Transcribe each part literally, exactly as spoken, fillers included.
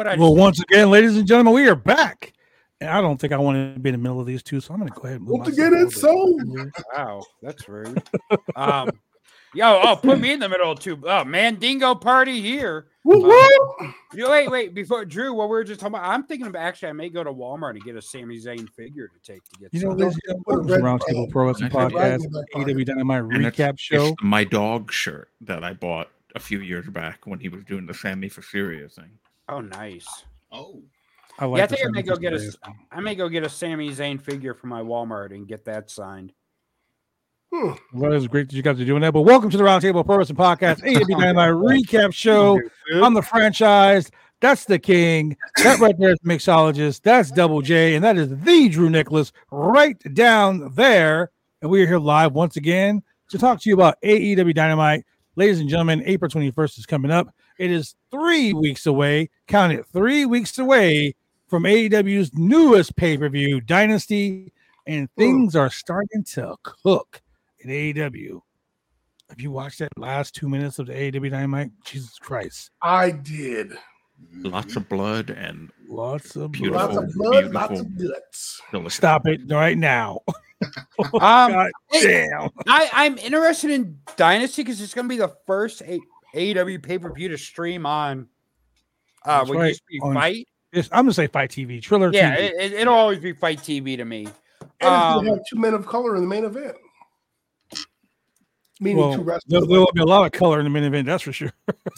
But I well, just, once again, ladies and gentlemen, we are back. And I don't think I want to be in the middle of these two, so I'm going to go ahead and move Once again, it's so. wow, that's rude. Um, yo, oh, put me in the middle of two. Oh, Mandingo party here. Woo, Um, woo. you- wait, wait, before Drew, what we were just talking about, I'm thinking of actually, I may go to Walmart and get a Sami Zayn figure to take to get. You know, some. ladies and gentlemen, welcome to Roundtable Pro Wrestling Right Podcast, in my A pocket. W Dynamite And it's- recap show. It's my dog shirt that I bought a few years back when he was doing the Sammy for Syria thing. Oh, nice. Oh, I like Yeah, I the think I may Sammy go get a. Zayn. I may go get a Sami Zayn figure from my Walmart and get that signed. Hmm. Well, it's great that you guys are doing that. But welcome to the Roundtable Pro Wrestling Podcast, A W Dynamite recap show. I'm the franchise. That's the king. That right there is the mixologist. That's Double J. And that is the Drew Nicholas right down there. And we are here live once again to talk to you about A E W Dynamite. Ladies and gentlemen, April twenty-first is coming up. It is three weeks away. Count it, three weeks away from A E W's newest pay-per-view, Dynasty. And things are starting to cook in A E W. Have you watched that last two minutes of the A E W Dynamite? Jesus Christ. I did. Lots of blood and Lots of Beautiful. Lots blood. of blood, beautiful. lots of guts. delicious. Stop it right now. Um, God hey, damn. I, I'm interested in Dynasty because it's going to be the first A- AEW pay per view to stream on. Uh, That's what right, used to be on Fight. It's- I'm going to say Fight T V. Triller Yeah, T V. it, it, it'll always be Fight T V to me. And it's gonna Um, have two men of color in the main event. Meaning Well, two there, wrestlers. there will be a lot of color in the main event, that's for sure.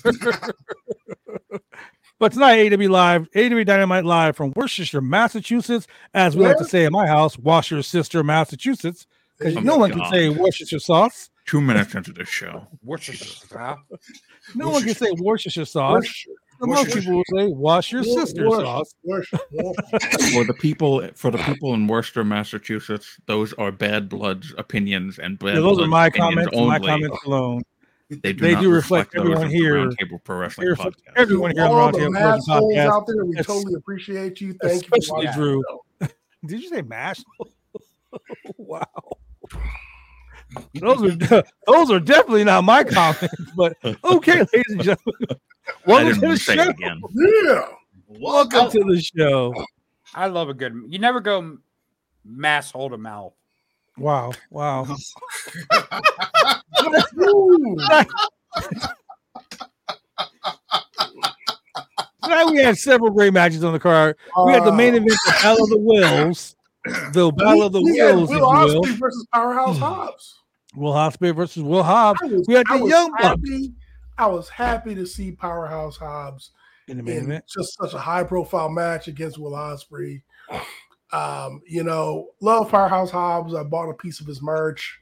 But tonight, A E W Live, A E W Dynamite Live from Worcester, Massachusetts, as we like to Where? say in my house, Washer Sister, Massachusetts, because Oh no my one can God. say Worcestershire sauce. Two minutes into this show. Worcestershire. No one can say Worcestershire sauce. Worcester. So most Worcestershire. people will say wash your Wor- sister Worcester. sauce. Worcester. For the people for the people in Worcester, Massachusetts, those are bad blood's opinions and bad Yeah, those are blood's my opinions comments, and my only. comments alone. They do, They not do reflect those everyone of the here- Roundtable Pro Wrestling Here, Podcast. everyone here on All the the Roundtable mass Pro holes Podcast. out there, we It's- totally appreciate you. Thank you for Especially watching. Drew. the show. Did you say mash? Wow. Those are de- those are definitely not my comments, but okay, ladies and gentlemen, I welcome didn't to the want to say show. it again. Yeah. Welcome to the show. I love a good. You never go mass hold a mouth. Wow, wow. Ooh. Tonight we had several great matches on the card. We had the main Uh, event, the Battle of the Wills, the Battle of the we had Wills, if Will you will. Ospreay versus Powerhouse Hobbs. Will Ospreay versus Will Hobbs. I was, We had I the was Young Bucks happy. I was happy to see Powerhouse Hobbs in the main in event. just such a high profile match against Will Ospreay. Um, you know, love Powerhouse Hobbs. I bought a piece of his merch.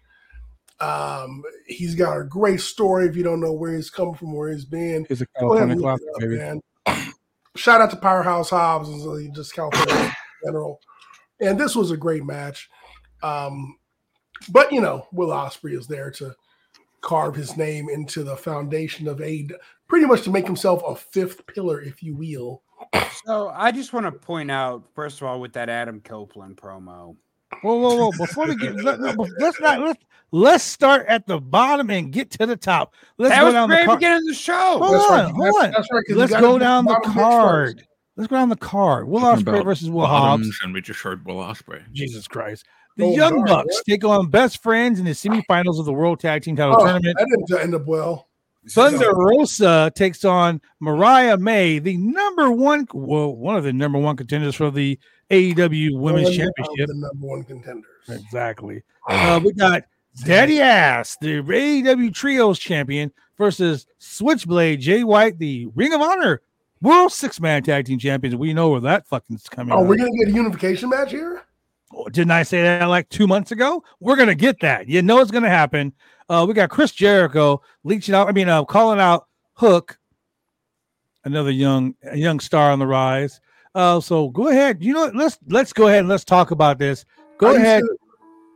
Um, he's got a great story. If you don't know where he's coming from, where he's been, It's a go ahead California and look classic, it up, baby. man. Shout out to Powerhouse Hobbs and so just California in general. And this was a great match. Um, but you know, Will Ospreay is there to carve his name into the foundation of a pretty much to make himself a fifth pillar, if you will. So I just want to point out, first of all, with that Adam Copeland promo. Whoa, whoa, whoa! Before we get, let, let- let's not let's let's start at the bottom and get to the top. Let's That go was down great the card. beginning of the show. Hold That's on, right. hold That's- on. that's right, 'cause you Let's gotta go do down the bottom picks card. first. Let's go down the card. Will Talking Ospreay about versus Will Hobbs. bottoms, and we just heard Will Ospreay. Jesus Christ! The Oh, Young darn, Bucks what? take on Best Friends in the semifinals of the World Tag Team Title Oh, Tournament. that didn't end up well. Thunder Rosa takes on Mariah May, the number one, well, one of the number one contenders for the A E W Women's One of Championship. the number one contenders. Exactly. Uh, we got Daddy Ass, the A E W Trios champion, versus Switchblade Jay White, the Ring of Honor World Six Man Tag Team Champions. We know where that fucking's coming. Oh, out. we're gonna get a unification match here. Oh, didn't I say that like two months ago? We're gonna get that. You know it's gonna happen. Uh, we got Chris Jericho leeching out. I mean, uh, calling out Hook, another young a young star on the rise. Uh, so go ahead. You know, what? let's let's go ahead and let's talk about this. Go Are you ahead. serious?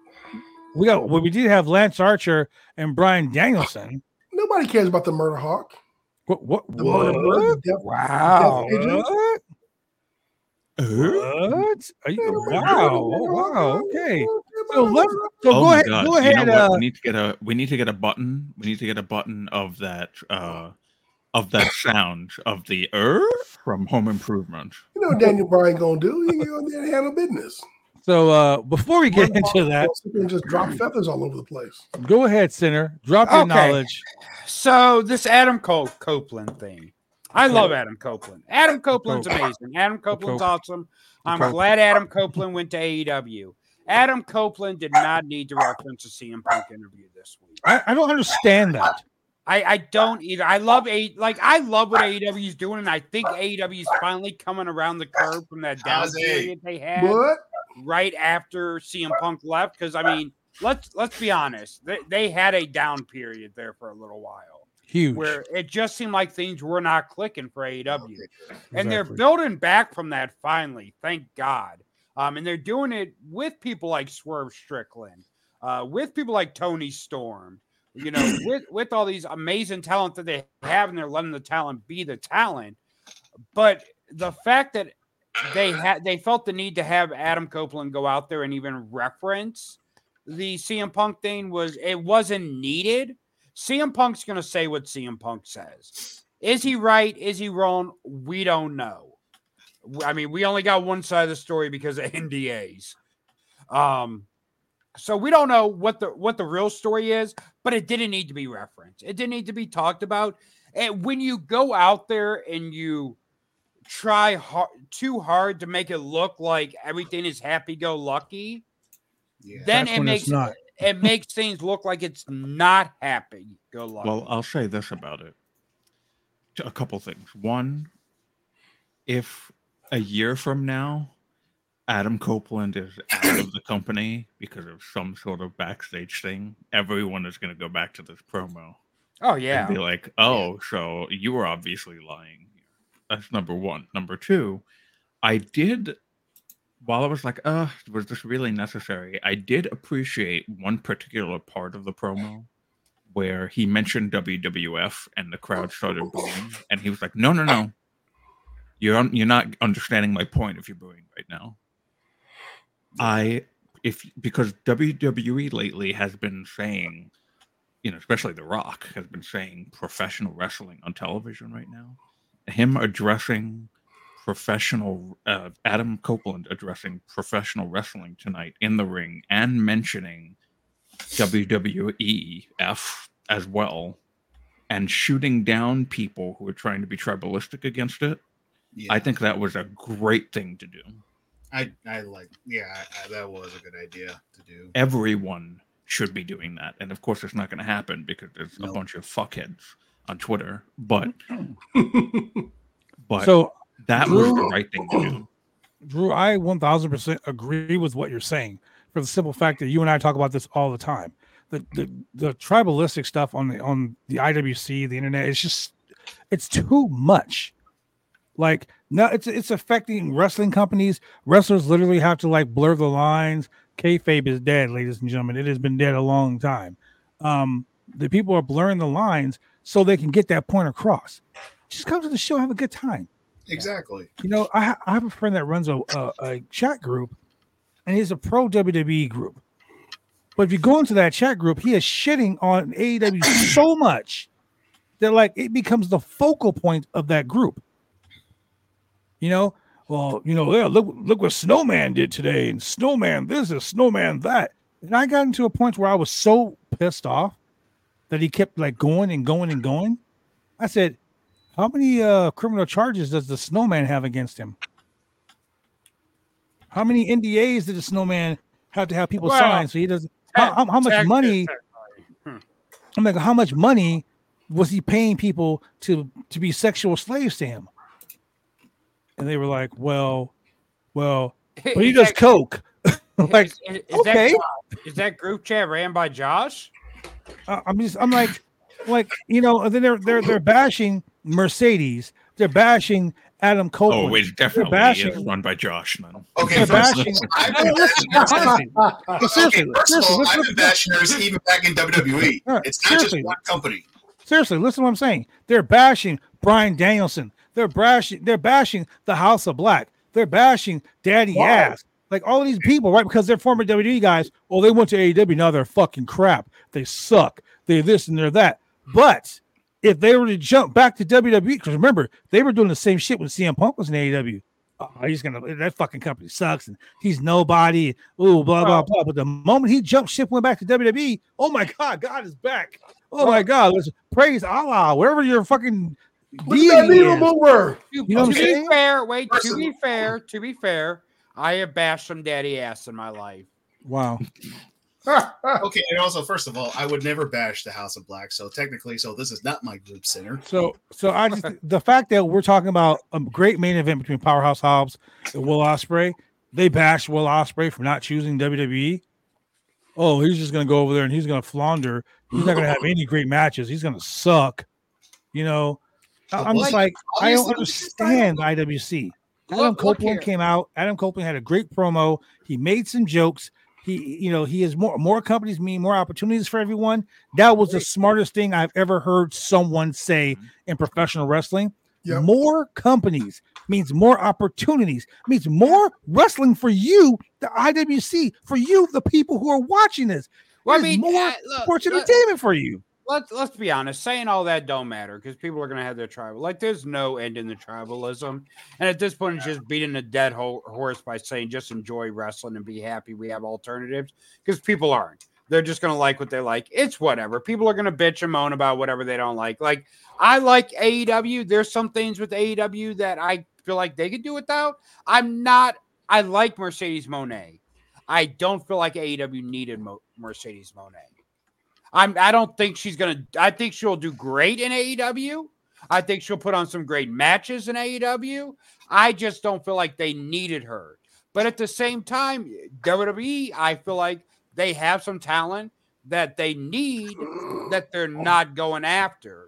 We got well, we did have Lance Archer and Brian Danielson. Nobody cares about the Murder Hawk. What? What? The Murder Bird, What? the Death- Wow! Death Agent? What? What? Are you, wow! Wow! Okay. So let's so oh go my ahead. God. Go You ahead. know what? Uh, we need to get a we need to get a button. We need to get a button of that uh of that sound of the er from Home Improvement. You know what Daniel Bryan gonna do? He gonna there and handle business. So uh, before we get into that, and just drop feathers all over the place. Go ahead, Sinner. Drop your Okay. knowledge. So this Adam Col- Copeland thing, I love Adam Copeland. Adam Copeland's amazing. Adam Copeland's awesome. I'm glad Adam Copeland went to A E W. Adam Copeland did not need to reference a C M Punk interview this week. I, I don't understand that. I, I don't either. I love a like I love what A E W is doing, and I think A E W is finally coming around the curve from that down period they had What? right after C M Punk left. Because I mean, let's let's be honest, they, they had a down period there for a little while. Huge. Where it just seemed like things were not clicking for A E W. Exactly. And they're building back from that finally, thank God. Um, and they're doing it with people like Swerve Strickland, uh, with people like Tony Storm, you know, with, with all these amazing talent that they have, and they're letting the talent be the talent. But the fact that they had they felt the need to have Adam Copeland go out there and even reference the C M Punk thing was it wasn't needed. C M Punk's going to say what C M Punk says. Is he right? Is he wrong? We don't know. I mean, we only got one side of the story because of N D As. Um, so we don't know what the what the real story is, but it didn't need to be referenced. It didn't need to be talked about. And when you go out there and you try hard, too hard to make it look like everything is happy-go-lucky, yeah, then it makes not. it makes things look like it's not happy-go-lucky. Well, I'll say this about it. A couple things. One, if a year from now, Adam Copeland is out of the company because of some sort of backstage thing, everyone is going to go back to this promo. Oh, yeah. And be like, oh, so you were obviously lying. That's number one. Number two, I did, while I was like, uh, was this really necessary? I did appreciate one particular part of the promo where he mentioned W W F and the crowd started booing. And he was like, no, no, no. You're un- you're not understanding my point if you're booing right now. I if because W W E lately has been saying, you know, especially The Rock has been saying professional wrestling on television right now. Him addressing professional uh, Adam Copeland addressing professional wrestling tonight in the ring and mentioning W W E F as well and shooting down people who are trying to be tribalistic against it. Yeah. I think that was a great thing to do. I, I like, yeah, I, I, that was a good idea to do. Everyone should be doing that. And of course, it's not going to happen because there's nope. a bunch of fuckheads on Twitter. But, but so that Drew, was the right thing to do. Drew, I one thousand percent agree with what you're saying for the simple fact that you and I talk about this all the time. The, the, the tribalistic stuff on the, on the I W C, the internet, it's just, it's too much. Like now it's it's affecting wrestling companies. Wrestlers literally have to like blur the lines. Kayfabe is dead, ladies and gentlemen. It has been dead a long time. Um, the people are blurring the lines so they can get that point across. Just come to the show, have a good time. Exactly. You know, I, ha- I have a friend that runs a, a, a chat group, and he's a pro W W E group. But if you go into that chat group, he is shitting on A E W so much that like it becomes the focal point of that group. You know, well, you know, yeah, look, look what Snowman did today, and Snowman this is Snowman that. And I got into a point where I was so pissed off that he kept like going and going and going. I said, how many uh, criminal charges does the Snowman have against him? How many N D As did the Snowman have to have people well, sign so he doesn't? How, how, how much money? Hmm. I'm like, how much money was he paying people to to be sexual slaves to him? And they were like, well, well, but he does coke. Like, is, is, is okay, that, is that group chat ran by Josh? Uh, I'm just, I'm like, like you know, and then they're they're they're bashing Mercedes. They're bashing Adam Copeland. Oh, it's definitely bashing, is run by Josh. Man. Okay, first of all, I've been bashing okay, first of all, I've been bashing hers even back in W W E. Right, it's not seriously. just one company. Seriously, listen to what I'm saying. They're bashing Bryan Danielson. They're bashing, they're bashing the House of Black. They're bashing Daddy wow. Ass. Like all of these people, right? Because they're former W W E guys. Oh, they went to A E W. Now they're fucking crap. They suck. They're this and they're that. But if they were to jump back to W W E, because remember, they were doing the same shit when C M Punk was in A E W. Oh, he's gonna that fucking company sucks and he's nobody. Ooh, blah blah blah. But the moment he jumped ship, went back to W W E. Oh my God, God is back. Oh my God, let's praise Allah. Wherever you're fucking. Look at that needle mover. To, you know to be saying? fair, wait. To be fair, to be fair, I have bashed some daddy ass in my life. Wow. Okay, and also, first of all, I would never bash the House of Black, so technically, so this is not my group center. So, so I just the fact that we're talking about a great main event between Powerhouse Hobbs and Will Ospreay, they bashed Will Ospreay for not choosing W W E. Oh, he's just gonna go over there and he's gonna flounder. He's not gonna have any great matches. He's gonna suck. You know, I'm just like, I don't understand I W C. Adam Copeland came out. Adam Copeland had a great promo. He made some jokes. He, you know, he has more more companies mean more opportunities for everyone. That was the smartest thing I've ever heard someone say in professional wrestling. Yep. More companies means more opportunities, means more wrestling for you, the I W C, for you, the people who are watching this. Well, I mean, more uh, look, sports look, entertainment for you. Let's let's be honest. Saying all that don't matter because people are gonna have their tribal. Like, there's no end in the tribalism, and at this point, it's just beating a dead ho- horse by saying just enjoy wrestling and be happy. We have alternatives because people aren't. They're just gonna like what they like. It's whatever. People are gonna bitch and moan about whatever they don't like. Like, I like A E W. There's some things with A E W that I feel like they could do without. I'm not. I like Mercedes Moné. I don't feel like A E W needed Mo- Mercedes Moné. I'm, I don't think she's going to – I think she'll do great in A E W. I think she'll put on some great matches in A E W. I just don't feel like they needed her. But at the same time, W W E, I feel like they have some talent that they need that they're not going after.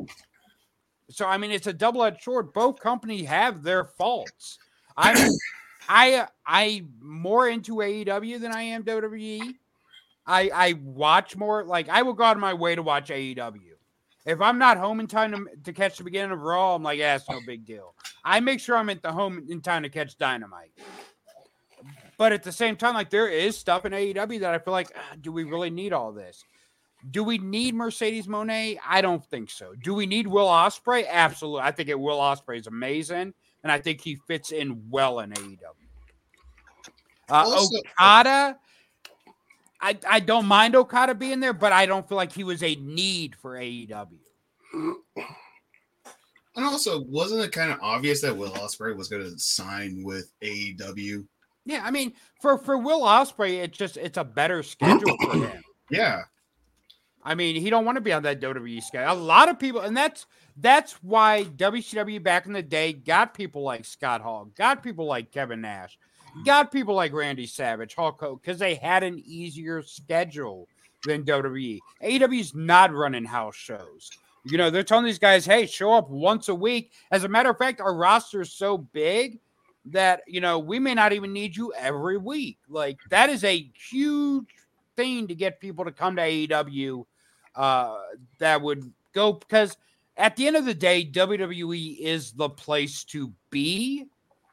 So, I mean, it's a double-edged sword. Both companies have their faults. I'm I, I'm more into A E W than I am W W E. I, I watch more, like, I will go out of my way to watch A E W. If I'm not home in time to, to catch the beginning of Raw, I'm like, yeah, it's no big deal. I make sure I'm at the home in time to catch Dynamite. But at the same time, like, there is stuff in A E W that I feel like, ah, do we really need all this? Do we need Mercedes Moné? I don't think so. Do we need Will Ospreay? Absolutely. I think it, Will Ospreay is amazing, and I think he fits in well in A E W. Uh, also, Okada... I, I don't mind Okada being there, but I don't feel like he was a need for A E W. And also, wasn't it kind of obvious that Will Ospreay was going to sign with A E W? Yeah, I mean, for, for Will Ospreay, it's just it's a better schedule for him. Yeah. I mean, he don't want to be on that W W E schedule. A lot of people, and that's that's why W C W back in the day got people like Scott Hall, got people like Kevin Nash, got people like Randy Savage, Hulk Hogan, because they had an easier schedule than W W E. A E W's not running house shows. You know, they're telling these guys, hey, show up once a week. As a matter of fact, our roster is so big that, you know, we may not even need you every week. Like, that is a huge thing to get people to come to A E W uh, that would go, because at the end of the day, W W E is the place to be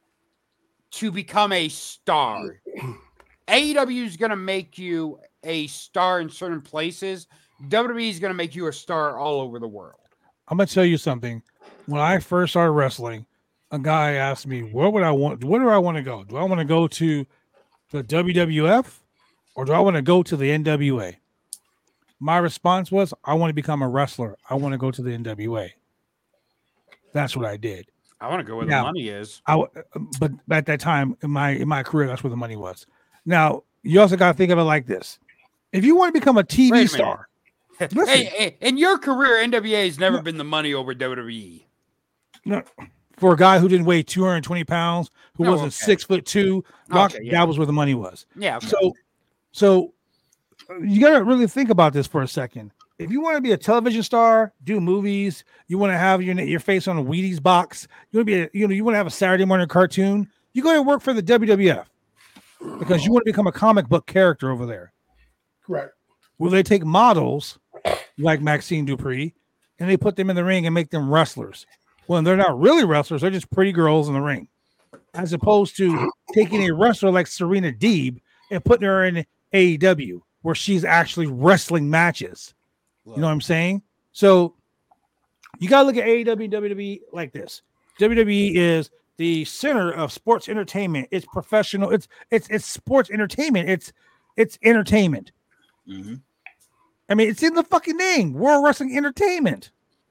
to become a star. A E W is going to make you a star in certain places. W W E is going to make you a star all over the world. I'm going to tell you something. When I first started wrestling, a guy asked me, where would I want, where do I want to go? Do I want to go to the W W F or do I want to go to the N W A? My response was, I want to become a wrestler. I want to go to the N W A. That's what I did. I want to go where now, the money is. I, but at that time in my in my career, that's where the money was. Now, you also got to think of it like this. If you want to become a T V star, listen, hey, hey, in your career, N W A has never no, been the money over W W E. No, for a guy who didn't weigh two hundred twenty pounds, who oh, wasn't okay. six foot two, rock, okay, yeah. that was where the money was. Yeah. Okay. So, so you got to really think about this for a second. If you want to be a television star, do movies, you want to have your your face on a Wheaties box, you want to be a, you know you want to have a Saturday morning cartoon, you go to work for the W W F because you want to become a comic book character over there. Correct. Will they take models like Maxine Dupree and they put them in the ring and make them wrestlers? Well, they're not really wrestlers; they're just pretty girls in the ring, as opposed to taking a wrestler like Serena Deeb and putting her in A E W where she's actually wrestling matches. You know what I'm saying? So You got to look at A E W and W W E like this. W W E is the center of sports entertainment. It's professional. It's it's it's sports entertainment. It's it's entertainment. Mm-hmm. I mean, it's in the fucking name, World Wrestling Entertainment,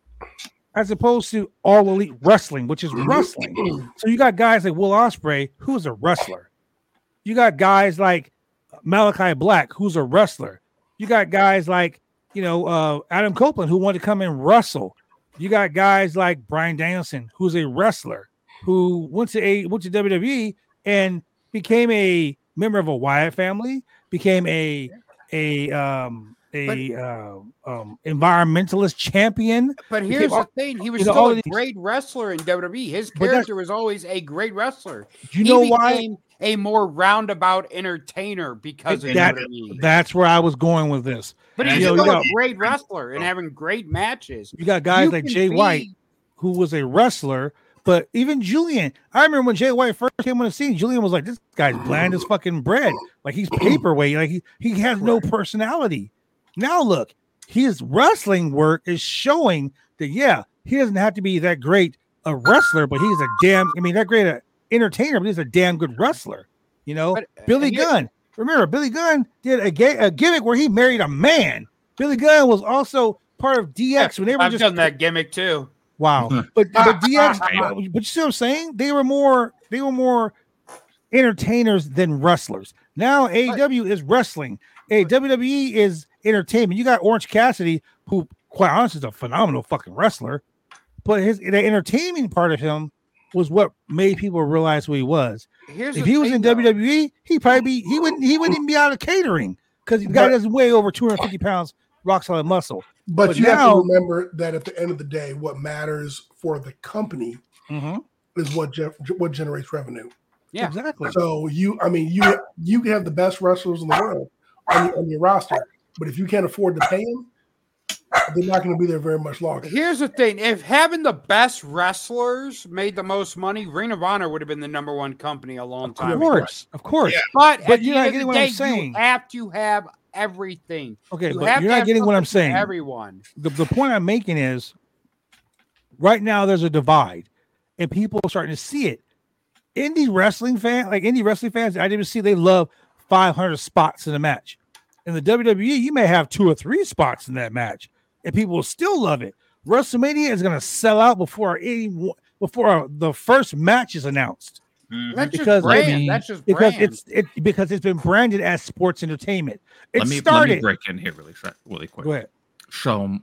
as opposed to All Elite Wrestling, which is wrestling. So you got guys like Will Ospreay, who's a wrestler. You got guys like Malachi Black, who's a wrestler. You got guys like, you know, uh, Adam Copeland, who wanted to come and wrestle. You got guys like Bryan Danielson, who's a wrestler, who went to a went to W W E and became a member of a Wyatt family, became a a um a but, uh, um environmentalist champion. But here's the thing: he was you know, still a great wrestler in W W E. His character was always a great wrestler. You he know became why? A more roundabout entertainer because of that, W W E. That's where I was going with this. But he's still a great wrestler and having great matches. You got guys you like Jay be... White, who was a wrestler, but even Julian. I remember when Jay White first came on the scene, Julian was like, "This guy's bland as fucking bread. Like he's paperweight. Like he, he has no personality." Now look, his wrestling work is showing that yeah, he doesn't have to be that great a wrestler, but he's a damn. I mean, that great a entertainer, but he's a damn good wrestler. You know, but, Billy Gunn. Remember, Billy Gunn did a, ga- a gimmick where he married a man. Billy Gunn was also part of D X. When they were I've just done that gimmick too. Wow, but but D X. But you see what I'm saying? They were more. They were more entertainers than wrestlers. Now A E W is wrestling. A W W E is entertainment. You got Orange Cassidy, who quite honestly is a phenomenal fucking wrestler, but his the entertaining part of him was what made people realize who he was. Here's if he was in though. W W E, he probably be he wouldn't he wouldn't even be out of catering because the guy doesn't weigh over two hundred fifty pounds, rock solid muscle. But, but you now, have to remember that at the end of the day, what matters for the company mm-hmm. is what ge- what generates revenue. Yeah, exactly. So you, I mean, you you can have the best wrestlers in the world on your, on your roster, but if you can't afford to pay them, they're not going to be there very much longer. Here's the thing: if having the best wrestlers made the most money, Ring of Honor would have been the number one company a long time. Of course, ago. of course. Yeah. But, but at you're the not end getting of what the day, I'm saying. You have to have everything. Okay, you but you're not getting what I'm saying. Everyone. The, the point I'm making is, right now there's a divide, and people are starting to see it. Indie wrestling fan, like indie wrestling fans, I didn't see they love five hundred spots in a match. In the W W E, you may have two or three spots in that match, and people will still love it. WrestleMania is going to sell out before any before the first match is announced. Mm-hmm. That's because just brand. I mean, That's just because brand. it's it because it's been branded as sports entertainment. It let me, started. Let me break in here really really quick. Go ahead. So,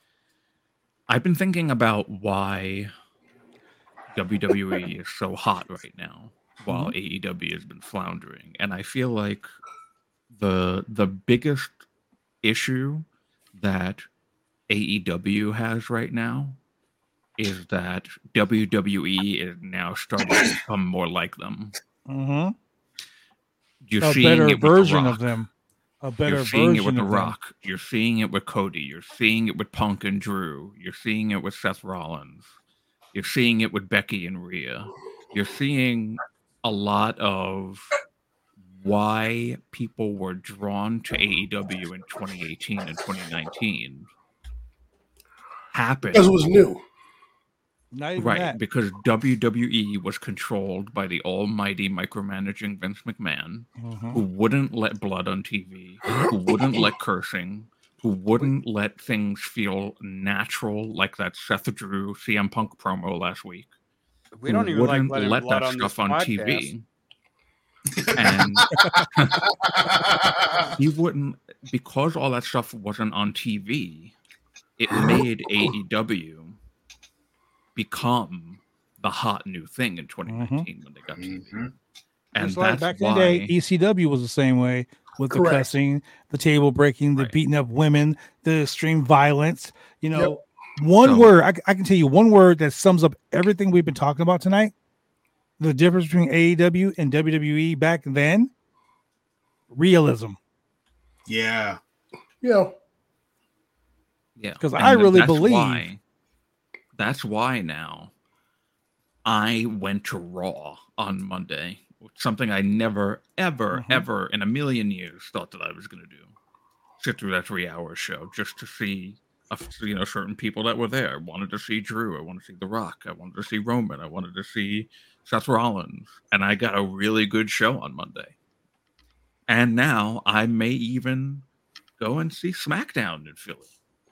I've been thinking about why W W E is so hot right now, while mm-hmm. A E W has been floundering, and I feel like the the biggest issue that A E W has right now is that W W E is now starting to become more like them. Mm-hmm. You're a seeing better it version with of them. A better You're seeing version it with The of Rock. them. You're seeing it with Cody. You're seeing it with Punk and Drew. You're seeing it with Seth Rollins. You're seeing it with Becky and Rhea. You're seeing a lot of why people were drawn to A E W in twenty eighteen and twenty nineteen happened. Because it was new. Not even right, that. because W W E was controlled by the almighty micromanaging Vince McMahon, mm-hmm. who wouldn't let blood on T V, who wouldn't let cursing, who wouldn't let things feel natural, like that Seth Drew C M Punk promo last week. We don't even like letting let blood that on stuff this on podcast. T V. And he wouldn't, because all that stuff wasn't on T V, it made A E W become the hot new thing in twenty nineteen mm-hmm. when they got T V. Mm-hmm. And Just that's like back why in the day, E C W was the same way with Correct. the cussing, the table breaking, the right. beating up women, the extreme violence. You know, yep. one so, word, I, I can tell you one word that sums up everything we've been talking about tonight. The difference between A E W and W W E back then, realism. Yeah. Yeah. Yeah. Because I really believe. Why, that's why now I went to Raw on Monday. Something I never, ever, mm-hmm. ever in a million years thought that I was going to do. Sit through that three-hour show just to see of you know certain people that were there. I wanted to see Drew. I wanted to see The Rock. I wanted to see Roman. I wanted to see Seth Rollins, and I got a really good show on Monday. And now I may even go and see SmackDown in Philly,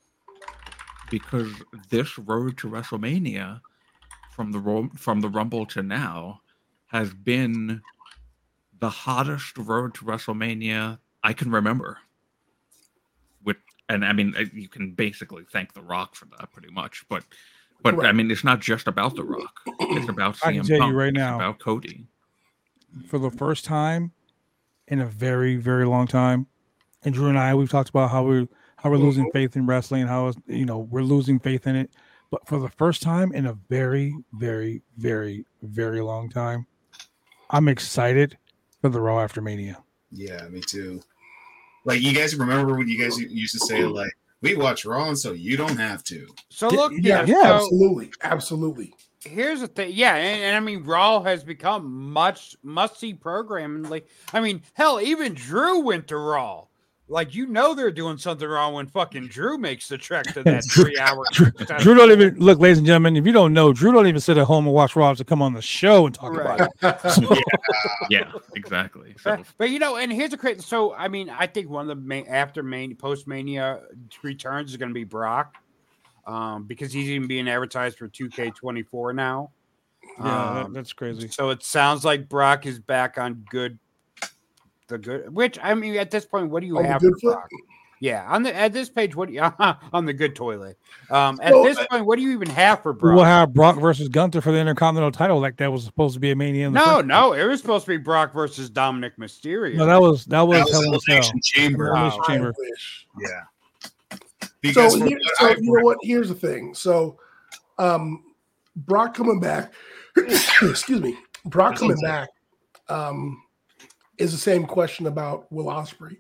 because this road to WrestleMania, from the from the Rumble to now, has been the hottest road to WrestleMania I can remember. With and I mean, you can basically thank The Rock for that, pretty much. But but right. I mean, it's not just about The Rock. It's about C M I can tell Punk. you right it's now, about Cody. For the first time in a very very long time, and Drew and I, we've talked about how we how we're losing faith in wrestling, and how you know we're losing faith in it. But for the first time in a very very very very long time, I'm excited for the Raw after Mania. Yeah, me too. Like, you guys remember when you guys used to say, like, we watch Raw, and so you don't have to. So look, yeah, yeah, yeah so absolutely, absolutely. Here's the thing, yeah, and, and I mean, Raw has become much must-see programming. Like, I mean, hell, even Drew went to Raw. Like, you know they're doing something wrong when fucking Drew makes the trek to that three-hour. Drew, Drew don't even look, ladies and gentlemen. If you don't know, Drew don't even sit at home and watch Raw to come on the show and talk right. about it. So, yeah, yeah, exactly. So. But, but you know, and here's a crazy. So I mean, I think one of the main after main post Mania returns is going to be Brock, um, because he's even being advertised for two K twenty-four now. Yeah, um, that's crazy. So it sounds like Brock is back on good. The good, which I mean, at this point, what do you on have? The good for Brock? Yeah, on the at this page, what do you on the good toilet? Um, at so, this point, what do you even have for Brock? We'll have Brock versus Gunther for the Intercontinental title, like that was supposed to be a Mania. In the no, no, it was supposed to be Brock versus Dominic Mysterio. No, that was that was, that was Elimination Chamber. Elimination oh, Chamber. Yeah. Because so, here, so you know what? Here's the thing. So, um, Brock coming back. excuse me, Brock coming back. Um. Is the same question about Will Ospreay.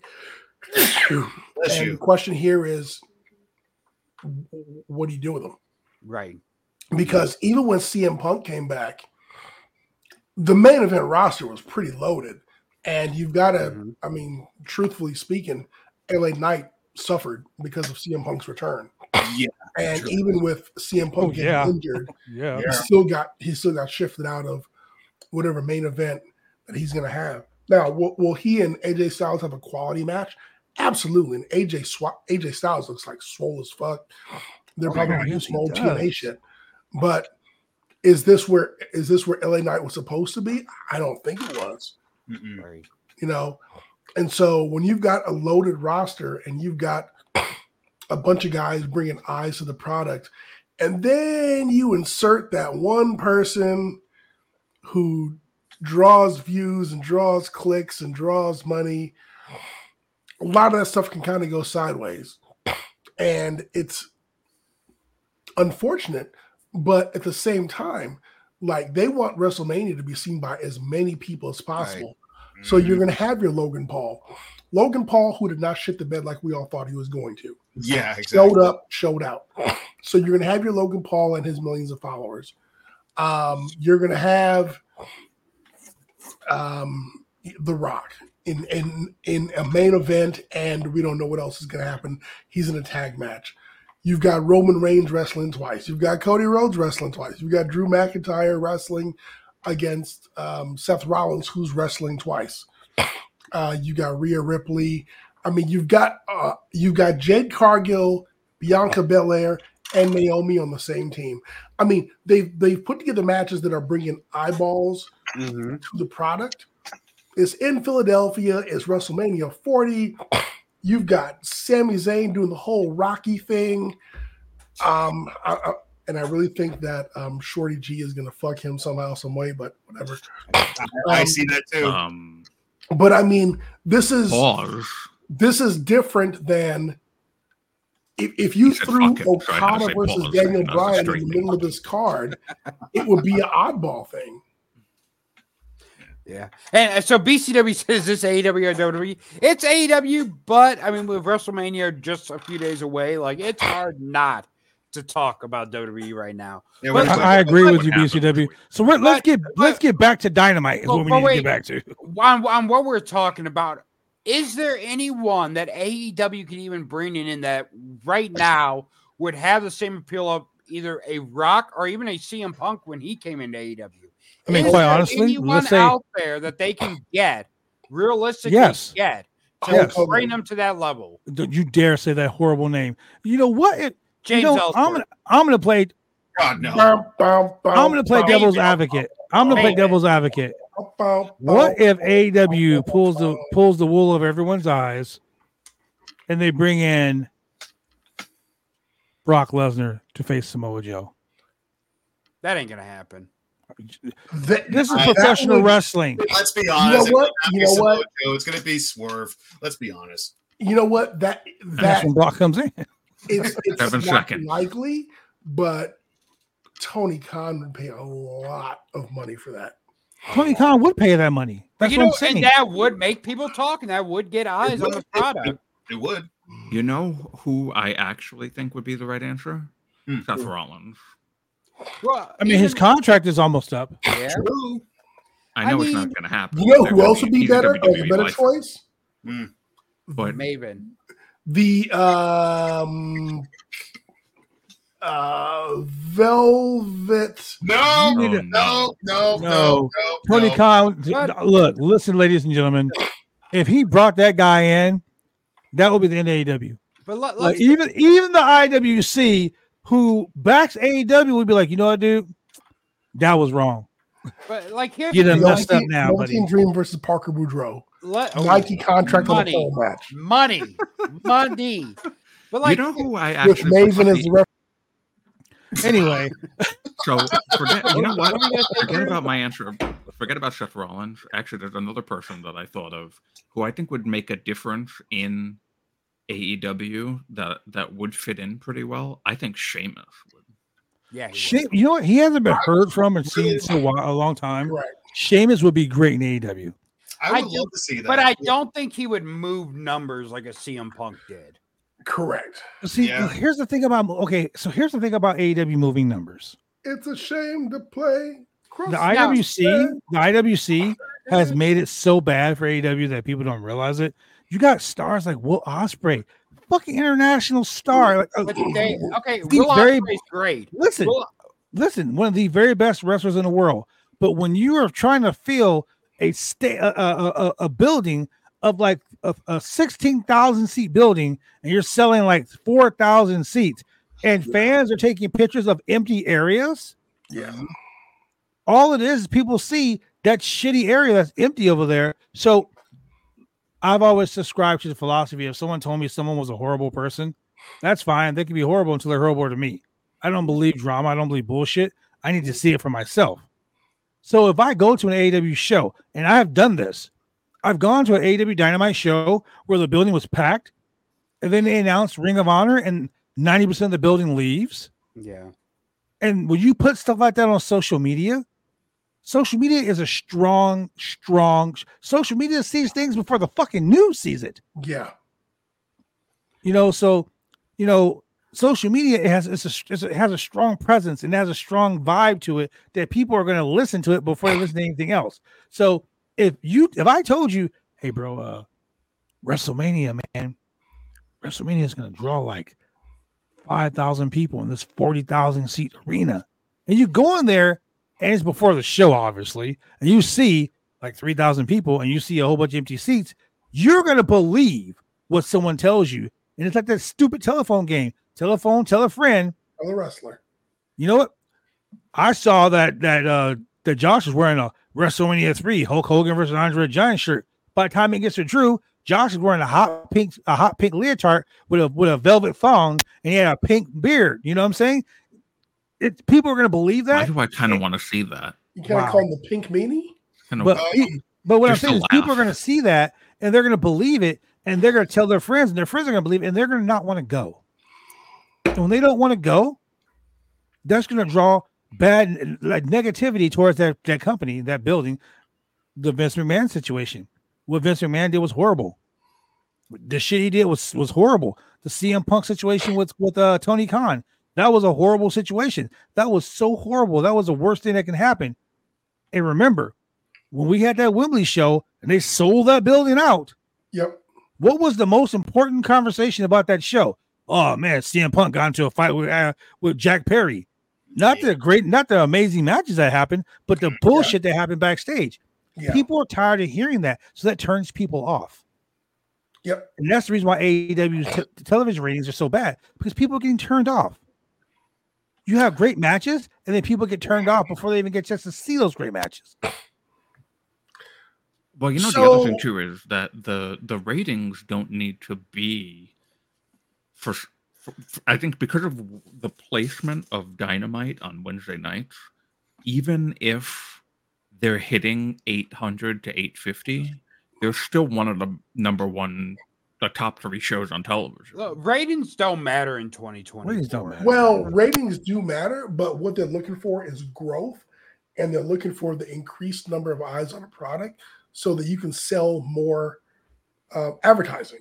And the question here is, what do you do with him? Right. Because even when C M Punk came back, the main event roster was pretty loaded. And you've got to, mm-hmm. I mean, truthfully speaking, L A Knight suffered because of C M Punk's return. Yeah. And true. even with C M Punk oh, getting yeah. injured, yeah. he still got he still got shifted out of whatever main event that he's going to have. Now, will, will he and A J Styles have a quality match? Absolutely. And A J Sw- A J Styles looks like swole as fuck. They're oh, probably yeah, going to do yes, some old does. T N A shit. But is this where is this where L A Knight was supposed to be? I don't think it was. Mm-mm. Right. You know, and so when you've got a loaded roster and you've got a bunch of guys bringing eyes to the product, and then you insert that one person who draws views and draws clicks and draws money, a lot of that stuff can kind of go sideways. And it's unfortunate, but at the same time, like, they want WrestleMania to be seen by as many people as possible. Right. So mm-hmm. you're going to have your Logan Paul. Logan Paul, who did not shit the bed like we all thought he was going to. Yeah, exactly. Showed up, showed out. So you're going to have your Logan Paul and his millions of followers. Um, you're going to have um, The Rock in, in, in a main event, and we don't know what else is going to happen. He's in a tag match. You've got Roman Reigns wrestling twice. You've got Cody Rhodes wrestling twice. You've got Drew McIntyre wrestling against um, Seth Rollins, who's wrestling twice. Uh, you got Rhea Ripley. I mean, you've got uh, you've got Jade Cargill, Bianca Belair, and Naomi on the same team. I mean, they've they've put together matches that are bringing eyeballs mm-hmm. to the product. It's in Philadelphia. It's WrestleMania forty. You've got Sami Zayn doing the whole Rocky thing. Um, I, I, and I really think that um, Shorty G is going to fuck him somehow, some way, but whatever. I, I um, see that too. Um, but I mean, this is pause. this is different than if, if you threw Okada versus pause, Daniel Bryan in the middle of this card, it would be an oddball thing. Yeah. And so B C W says this A E W or W W E? It's A E W, but I mean, with WrestleMania just a few days away, like, it's hard not to talk about W W E right now. Yeah, but, I, I agree with you, B C W. So we're, let's get but, let's get back to Dynamite is well, what we need wait, to get back to. On, on what we're talking about, is there anyone that A E W can even bring in, in that right now would have the same appeal of either a Rock or even a C M Punk when he came into A E W. I mean, Is quite there honestly, anyone let's say out there that they can get realistically Yes. get to Yes. bring them to that level. Don't you dare say that horrible name. You know what? It, James you know, Ellsworth. I'm gonna I'm gonna play God no. Bum, bum, bum, I'm gonna play bum, devil's Maybe. advocate. I'm gonna play Maybe. devil's advocate. bum, bum, What bum, if A E W pulls the pulls the wool over everyone's eyes and they bring in Brock Lesnar to face Samoa Joe? That ain't gonna happen. That- This is I- that professional would- wrestling. Let's be honest. You know what? It's not You gonna know be what? Samoa Joe, it's going to be Swerve. Let's be honest. You know what? That That's that when Brock comes in. it's it's Seven not seconds. likely, but Tony Khan would pay a lot of money for that. Tony Khan would pay that money. That's you what know, I'm saying. and that would make people talk, and that would get eyes on the product. It would. You know who I actually think would be the right answer? Hmm. Seth Rollins. Well, I mean, his even- contract is almost up. yeah. True. I I know it's mean, not going to happen. You know They're who gonna else would be he's a better? W Like W E a better lifer. choice? Mm. But Maven. The um uh Velvet. No, Oh, no, no. no, no, No. no, Tony no. Khan, What? look, listen, ladies and gentlemen. If he brought that guy in, that would be the end of A E W. But let, Like let's even even the I W C who backs A E W would be like, you know what, dude, that was wrong. but like here's You the done thing. messed up now, Velveteen buddy. Dream versus Parker Boudreaux. Let- oh, Nike contract on a money. pole match. money, money. But like, you know who I With actually Maven as the ref. Anyway, so forget, you know what? What were you gonna say, Forget Drew? about my answer. Forget about Seth Rollins. Actually, there's another person that I thought of who I think would make a difference in A E W that that would fit in pretty well. I think Sheamus would. yeah, he She, was. you know what? He hasn't been heard from and seen in a, while, a long time. Right. Sheamus would be great in A E W. I would I do- love to see that. But I don't think he would move numbers like a C M Punk did. Correct. See, Yeah. here's the thing about okay. So here's the thing about A E W moving numbers. It's a shame to play. cross- The I W C, the I W C has made it so bad for A E W that people don't realize it. You got stars like Will Ospreay, fucking international star. Like, uh, But they okay, He's Will very- Ospreay's great. listen, Will, listen, one of the very best wrestlers in the world. But when you are trying to fill a state, a, a, a, a building of like a, a sixteen thousand seat building, and you're selling like four thousand seats, and fans are taking pictures of empty areas, Yeah. all it is is people see that shitty area that's empty over there. So I've always subscribed to the philosophy: if someone told me someone was a horrible person, that's fine. They can be horrible until they're horrible to me. I don't believe drama. I don't believe bullshit. I need to see it for myself. So if I go to an A E W show, and I have done this, I've gone to an A E W Dynamite show where the building was packed, and then they announced Ring of Honor, and ninety percent of the building leaves. yeah. And when you put stuff like that on social media, social media is a strong, strong. Social media sees things before the fucking news sees it. Yeah. You know, so you know, social media it has it's a, it's a, it has a strong presence and has a strong vibe to it that people are going to listen to it before they listen to anything else. So if you if I told you, hey, bro, uh, WrestleMania, man, WrestleMania is going to draw like five thousand people in this forty thousand seat arena, and you go in there, and it's before the show, obviously, and you see like three thousand people, and you see a whole bunch of empty seats, you're going to believe what someone tells you. And it's like that stupid telephone game. Telephone, tell a friend. Other wrestler. You know what? I saw that that uh that Josh was wearing a WrestleMania three Hulk Hogan versus Andre the Giant shirt. By the time it gets to Drew, Josh is wearing a hot pink a hot pink leotard with a with a velvet thong, and he had a pink beard. You know what I'm saying? It people are gonna believe Why that. do I kind of want to see that? You kind of Wow. call him the pink meanie? Kind of, But Uh, but what I'm just to saying is people are laugh. gonna see that and they're gonna believe it, and they're gonna tell their friends, and their friends are gonna believe it, and they're gonna not want to go. And when they don't want to go, that's gonna draw bad like negativity towards that that company, that building. The Vince McMahon situation. What Vince McMahon did was horrible. The shit he did was was horrible. The C M Punk situation with with uh, Tony Khan, that was a horrible situation. That was so horrible. That was the worst thing that can happen. And remember, when we had that Wembley show and they sold that building out, Yep. what was the most important conversation about that show? oh man, C M Punk got into a fight with uh, with Jack Perry. Not the great, not the amazing matches that happened, but the bullshit yeah. that happened backstage. Yeah. People are tired of hearing that, so that turns people off. Yep. And that's the reason why A E W's te- television ratings are so bad, because people are getting turned off. You have great matches, and then people get turned off before they even get a chance to see those great matches. Well, you know, so, the other thing too is that the the ratings don't need to be for, for, for I think because of the placement of Dynamite on Wednesday nights, even if they're hitting eight hundred to eight fifty, they're still one of the number one, the top three shows on television. Look, ratings don't matter in twenty twenty. Ratings don't matter. Well, ratings do matter, but what they're looking for is growth, and they're looking for the increased number of eyes on a product so that you can sell more uh, advertising,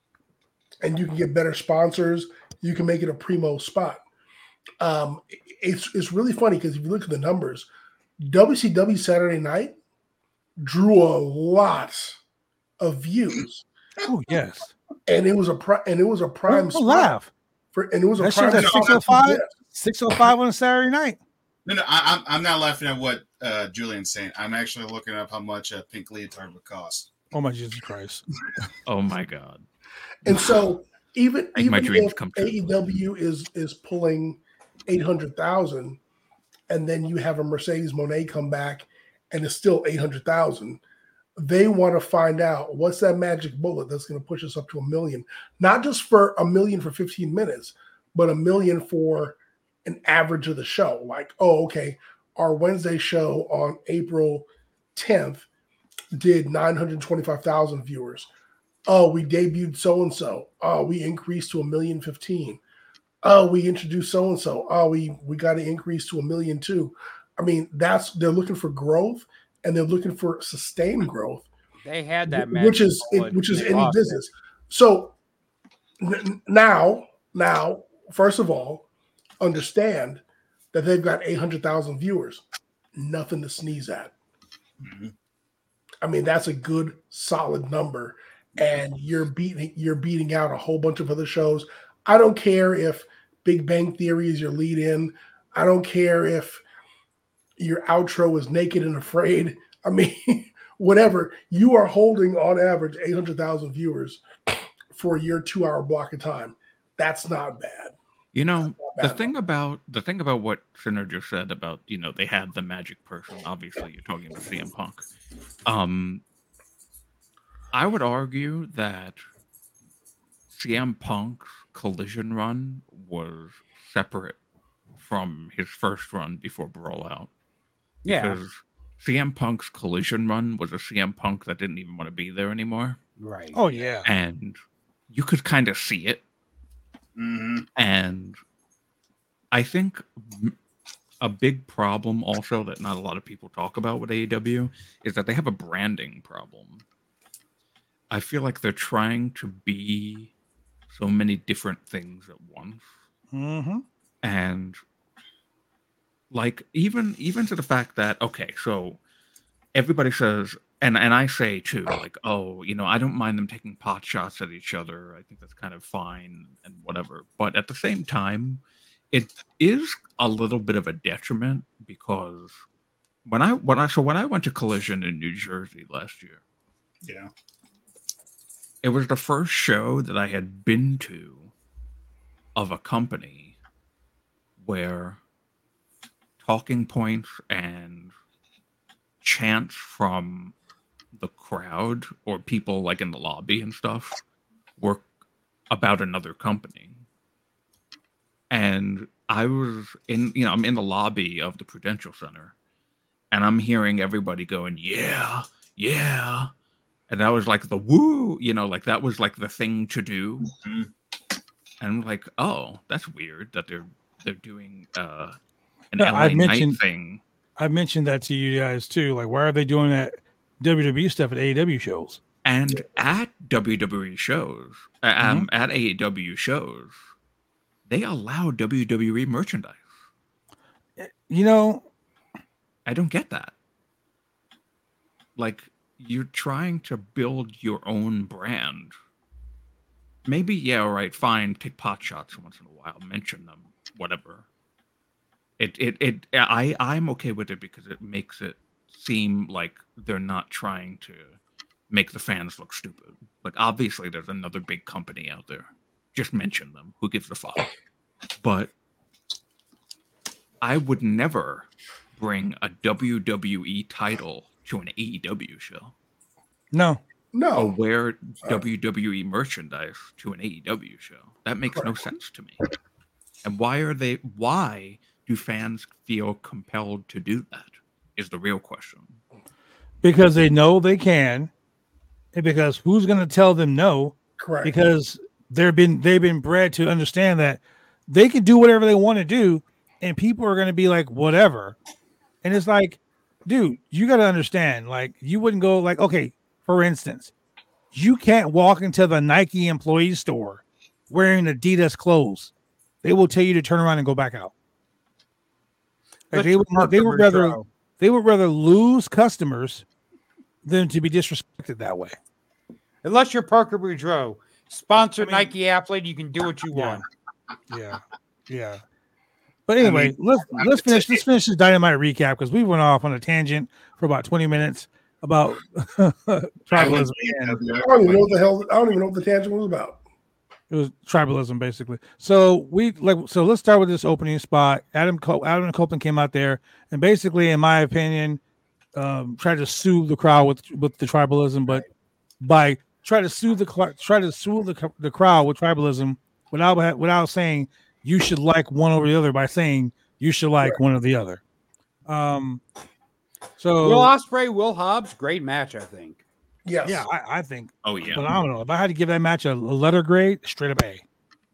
and you can get better sponsors. You can make it a primo spot. Um, it's it's really funny because if you look at the numbers, W C W Saturday Night drew a lot of views. Oh yes, and it was a pri- and it was a prime spot laugh for, and it was a that prime at six oh five, six oh five on a Saturday night. No, no, I, I'm I'm not laughing at what uh, Julian's saying. I'm actually looking up how much a pink leotard would cost. Oh my Jesus Christ! Oh my God! And so even Make even if come A E W is is pulling eight hundred thousand, and then you have a Mercedes Moné come back, and it's still eight hundred thousand. They want to find out what's that magic bullet that's going to push us up to a million, not just for a million for fifteen minutes, but a million for an average of the show. Like, oh, okay, our Wednesday show on April tenth did nine hundred twenty-five thousand viewers. Oh, we debuted so-and-so. Oh, we increased to a million fifteen. Oh, we introduced so-and-so. Oh, we, we got to increase to a million too. I mean, that's, they're looking for growth, and they're looking for sustained growth. They had that, which is it, which is any business. It. So n- now, now, first of all, understand that they've got eight hundred thousand viewers. Nothing to sneeze at. Mm-hmm. I mean, that's a good, solid number, and you're beating you're beating out a whole bunch of other shows. I don't care if Big Bang Theory is your lead-in. I don't care if your outro is Naked and Afraid. I mean, whatever. You are holding on average eight hundred thousand viewers for your two-hour block of time. That's not bad. You know, bad the thing about the thing about what Sinner just said about, you know, they had the magic person. Obviously, you're talking about C M Punk. Um, I would argue that C M Punk's Collision run was separate from his first run before Brawl Out. Yeah. Because C M Punk's Collision run was a C M Punk that didn't even want to be there anymore. Right. Oh, yeah. And you could kind of see it. Mm-hmm. And I think a big problem also that not a lot of people talk about with A E W is that they have a branding problem. I feel like they're trying to be so many different things at once. Mm-hmm. And like even even to the fact that, okay, so everybody says, and and I say too, like, oh, you know, I don't mind them taking pot shots at each other. I think that's kind of fine and whatever. But at the same time, it is a little bit of a detriment because when I when I so when I went to Collision in New Jersey last year, yeah, it was the first show that I had been to of a company where talking points and chants from the crowd or people like in the lobby and stuff were about another company. And I was in, you know, I'm in the lobby of the Prudential Center and I'm hearing everybody going, yeah, yeah. And that was like the woo, you know, like that was like the thing to do. Mm-hmm. And I'm like, oh, that's weird that they're they're doing uh, an no, L A I've mentioned, Night thing. I mentioned that to you guys too. Like, why are they doing that W W E stuff at A E W shows? And at W W E shows, um, mm-hmm. at A E W shows, they allow W W E merchandise. You know, I don't get that. Like, you're trying to build your own brand, maybe yeah, all right, fine. Take pot shots once in a while. Mention them, whatever. It it it. I I'm okay with it because it makes it seem like they're not trying to make the fans look stupid. Like obviously, there's another big company out there. Just mention them. Who gives a fuck? But I would never bring a W W E title to an A E W show. No. No. Or wear uh, W W E merchandise to an A E W show. That makes right. no sense to me. And why are they why do fans feel compelled to do that? Is the real question. Because they know they can. And because who's gonna tell them no? Correct. Because they've been they've been bred to understand that they can do whatever they want to do, and people are gonna be like, whatever. And it's like, dude, you gotta understand, like, you wouldn't go like, okay, for instance, you can't walk into the Nike employee store wearing Adidas clothes. They will tell you to turn around and go back out. Like they would, they would rather they would rather lose customers than to be disrespected that way. Unless you're Parker Boudreaux, sponsored I mean, Nike athlete, you can do what you yeah, want. Yeah, yeah. But anyway, I mean, let's let's finish let's finish this Dynamite recap because we went off on a tangent for about twenty minutes about tribalism. I don't even know what the hell. I don't even know what the tangent was about. It was tribalism, basically. So we like. So let's start with this opening spot. Adam Col- Adam Copeland came out there, and basically, in my opinion, um, tried to soothe the crowd with with the tribalism, but by try to soothe the try to soothe the, the crowd with tribalism without without saying you should like one over the other by saying you should like right. one or the other. Um. So Will Ospreay, Will Hobbs, great match, I think. Yes. Yeah, I, I think. Oh yeah. Phenomenal. If I had to give that match a, a letter grade, straight up A.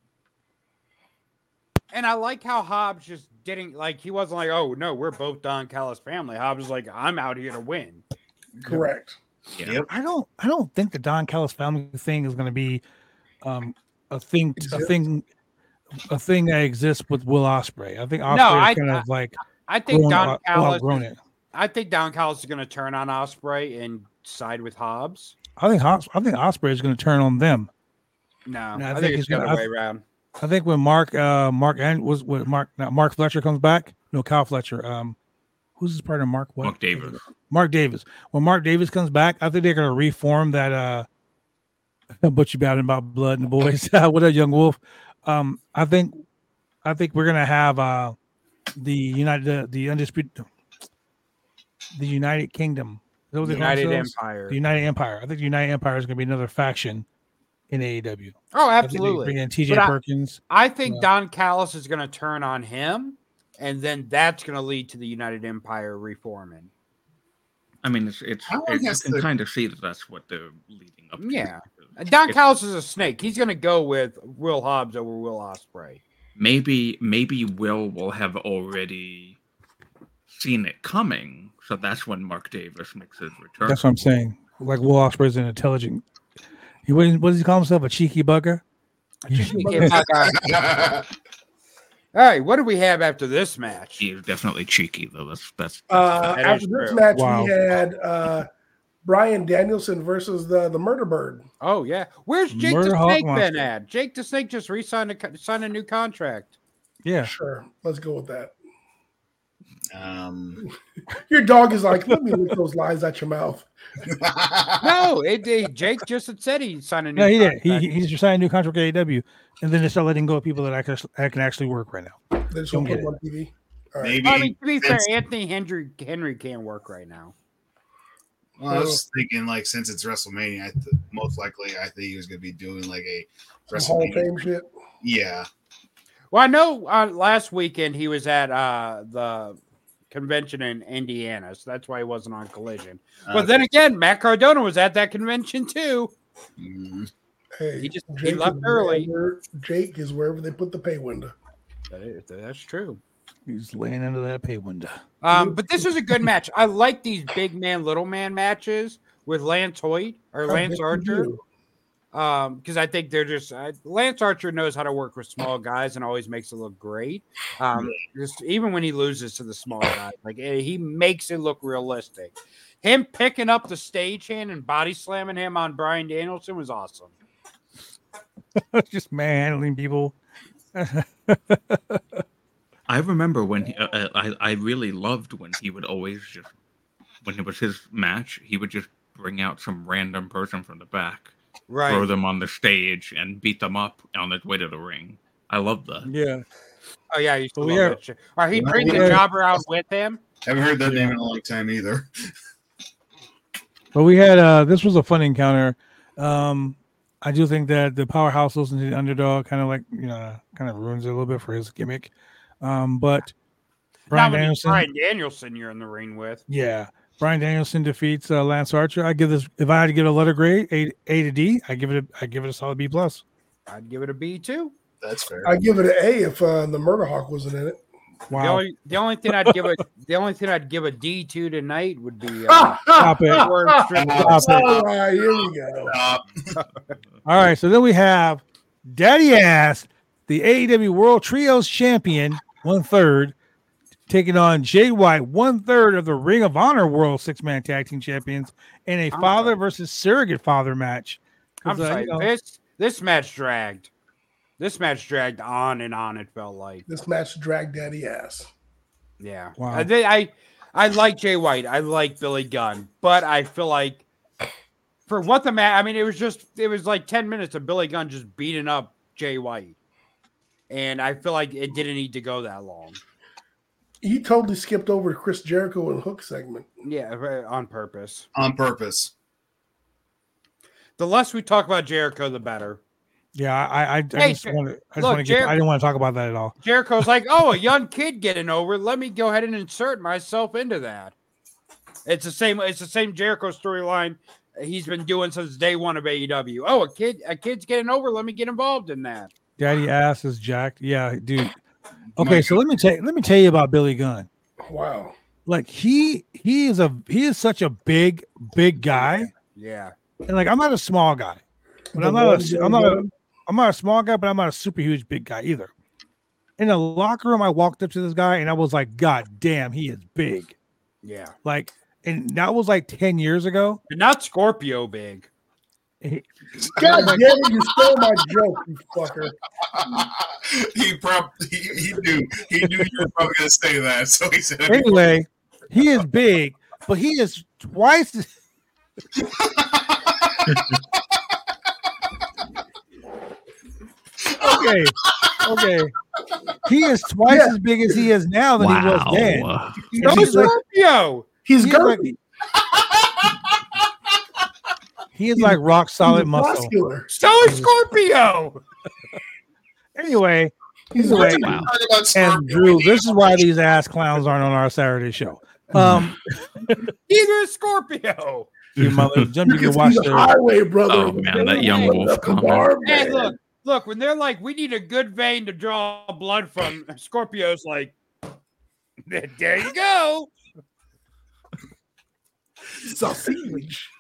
And I like how Hobbs just didn't like. He wasn't like, "Oh no, we're both Don Callis family." Hobbs was like, "I'm out here to win." Correct. Yeah. Yep. I don't. I don't think the Don Callis family thing is going to be um, a thing. A thing. A thing that exists with Will Ospreay. I think Ospreay no, is I, kind I, of like. I think grown, Don uh, Callis. It. I think Don Callis is going to turn on Ospreay and side with Hobbs. I think Hobbs, I think Ospreay is going to turn on them. No, I, I, think, think it's the other I, way around. I think when Mark, uh, Mark and was when Mark, not Mark Fletcher comes back. No, Kyle Fletcher. Um, who's his partner? Mark what? Mark Davis. Mark Davis. When Mark Davis comes back, I think they're going to reform that. Uh, Butcher Bowden about blood and the boys. What a young wolf. Um, I think, I think we're going to have uh, the United, uh, the undisputed, the United Kingdom. The United Empire. The United Empire. I think the United Empire is going to be another faction in A E W. Oh, absolutely. Bring in T J but Perkins. I, I think uh, Don Callis is going to turn on him, and then that's going to lead to the United Empire reforming. I mean, it's it's it, you can the... kind of see that that's what they're leading up to. Yeah. Don Callis is a snake. He's going to go with Will Hobbs over Will Ospreay. Maybe maybe Will will have already seen it coming. So that's when Mark Davis makes his return. That's what I'm saying. Like Will Ospreay is an intelligent. He what, what does he call himself? A cheeky bugger. A cheeky bugger. All right, what do we have after this match? He's definitely cheeky though. That's that's. Uh, that after this true. match, wow. we had uh, Bryan Danielson versus the the Murder Bird. Oh yeah, where's Jake Murder the Snake Hawk been Monster. at? Jake the Snake just re-signed a signed a new contract. Yeah, sure. Let's go with that. Um, your dog is like, let me lick those lies out your mouth. No, it, it Jake just said he signed a new. No, he contract. did. He he just signed a new contract with A E W, and then they start letting go of people that I can I can actually work right now. They just don't put them on T V. All right. Maybe. I mean, to be fair, Anthony Henry Henry can't work right now. Well, I was thinking, like, since it's WrestleMania, I th- most likely I think he was going to be doing like a WrestleMania Hall of Fame shit. Yeah. Well, I know uh, last weekend he was at uh, the convention in Indiana, so that's why he wasn't on Collision. But okay. Then again, Matt Cardona was at that convention too. Mm-hmm. Hey, he just Jake he left early. Wherever, Jake is wherever they put the pay window. That is, that's true. He's laying under that pay window. Um, but this was a good match. I like these big man, little man matches with Lance Hoyt or Lance Archer. Um, because I think they're just uh, Lance Archer knows how to work with small guys and always makes it look great. Um, just even when he loses to the small guys, like he makes it look realistic. Him picking up the stagehand and body slamming him on Bryan Danielson was awesome. just manhandling people. I remember when he, uh, I I really loved when he would always just when it was his match, he would just bring out some random person from the back, Right. throw them on the stage, and beat them up on the way to the ring. I love that. Yeah. Oh yeah, I used to But love we are- that shit. Or he'd Yeah, bring the yeah. jobber out with him. Haven't heard that name in a long time either. But we had uh this was a fun encounter. Um I do think that the powerhouse losing to the underdog kind of like you know kind of ruins it a little bit for his gimmick. Um but Brian Not when it's Danielson, Brian Danielson you're in the ring with. yeah. Brian Danielson defeats uh, Lance Archer. I give this if I had to give it a letter grade, A, A to D, I give it a I give it a solid B plus. I'd give it a B too. That's fair. I give it an A if uh, the Murder Hawk wasn't in it. The Wow. only the only thing I'd give it the only thing I'd give a D to tonight would be uh, Stop it. Swerve Strickland. Stop it. All right, here we go. Uh, All right, so then we have Daddy Ass, the A E W World Trios Champion, one third, taking on Jay White, one third of the Ring of Honor World Six Man Tag Team Champions, in a I'm father sorry. versus surrogate father match. I'm 'Cause, uh, sorry. you know, This this match dragged. This match dragged on and on. It felt like. This match dragged daddy ass. Yeah. Wow. I, they, I I like Jay White. I like Billy Gunn, but I feel like for what the match, I mean, it was just it was like ten minutes of Billy Gunn just beating up Jay White, and I feel like it didn't need to go that long. He totally skipped over Chris Jericho and Hook segment. Yeah, uh, on purpose. on purpose. The less we talk about Jericho, the better. yeah, I, I, I Hey, just want to, I just look, want to get, Jer- I didn't want to talk about that at all. Jericho's like, oh, a young kid getting over. Let me go ahead and insert myself into that. It's the same. It's the same Jericho storyline he's been doing since day one of A E W. Oh, a kid, a kid's getting over. Let me get involved in that. Daddy Ass is jacked. Yeah, dude. Okay, so let me tell let me tell you about Billy Gunn. Wow. Like he he is a he is such a big big guy, Yeah, and like I'm not a small guy, but I'm The not one a, I'm not a Billy I'm not a small guy, but I'm not a super huge big guy either. In the locker room, I walked up to this guy and I was like, God damn, he is big. yeah. Like, and that was like ten years ago. But not Scorpio big. He- God damn it, you stole my joke, you fucker. he probably he, he knew he knew you were probably going to say that, so he said. it. Anyway, he is big, but he is twice. as- okay, okay. He is twice Yeah. as big as he is now than he was then. No he's like- Scorpio. He's He is like, girthy. he is like rock solid He's muscle. muscular. So is Scorpio. Anyway, He's Anyway, like, Talking about and Scorpio, Drew, we this need- is why these ass clowns aren't on our Saturday show. Um, Either is Scorpio. you mother, jump you you can can watch see the the. highway, brother. Oh, man, that young wolf Up the comment. bar, Hey, man. look, look. When they're like, we need a good vein to draw blood from. Scorpio's like, there you go. Sausage.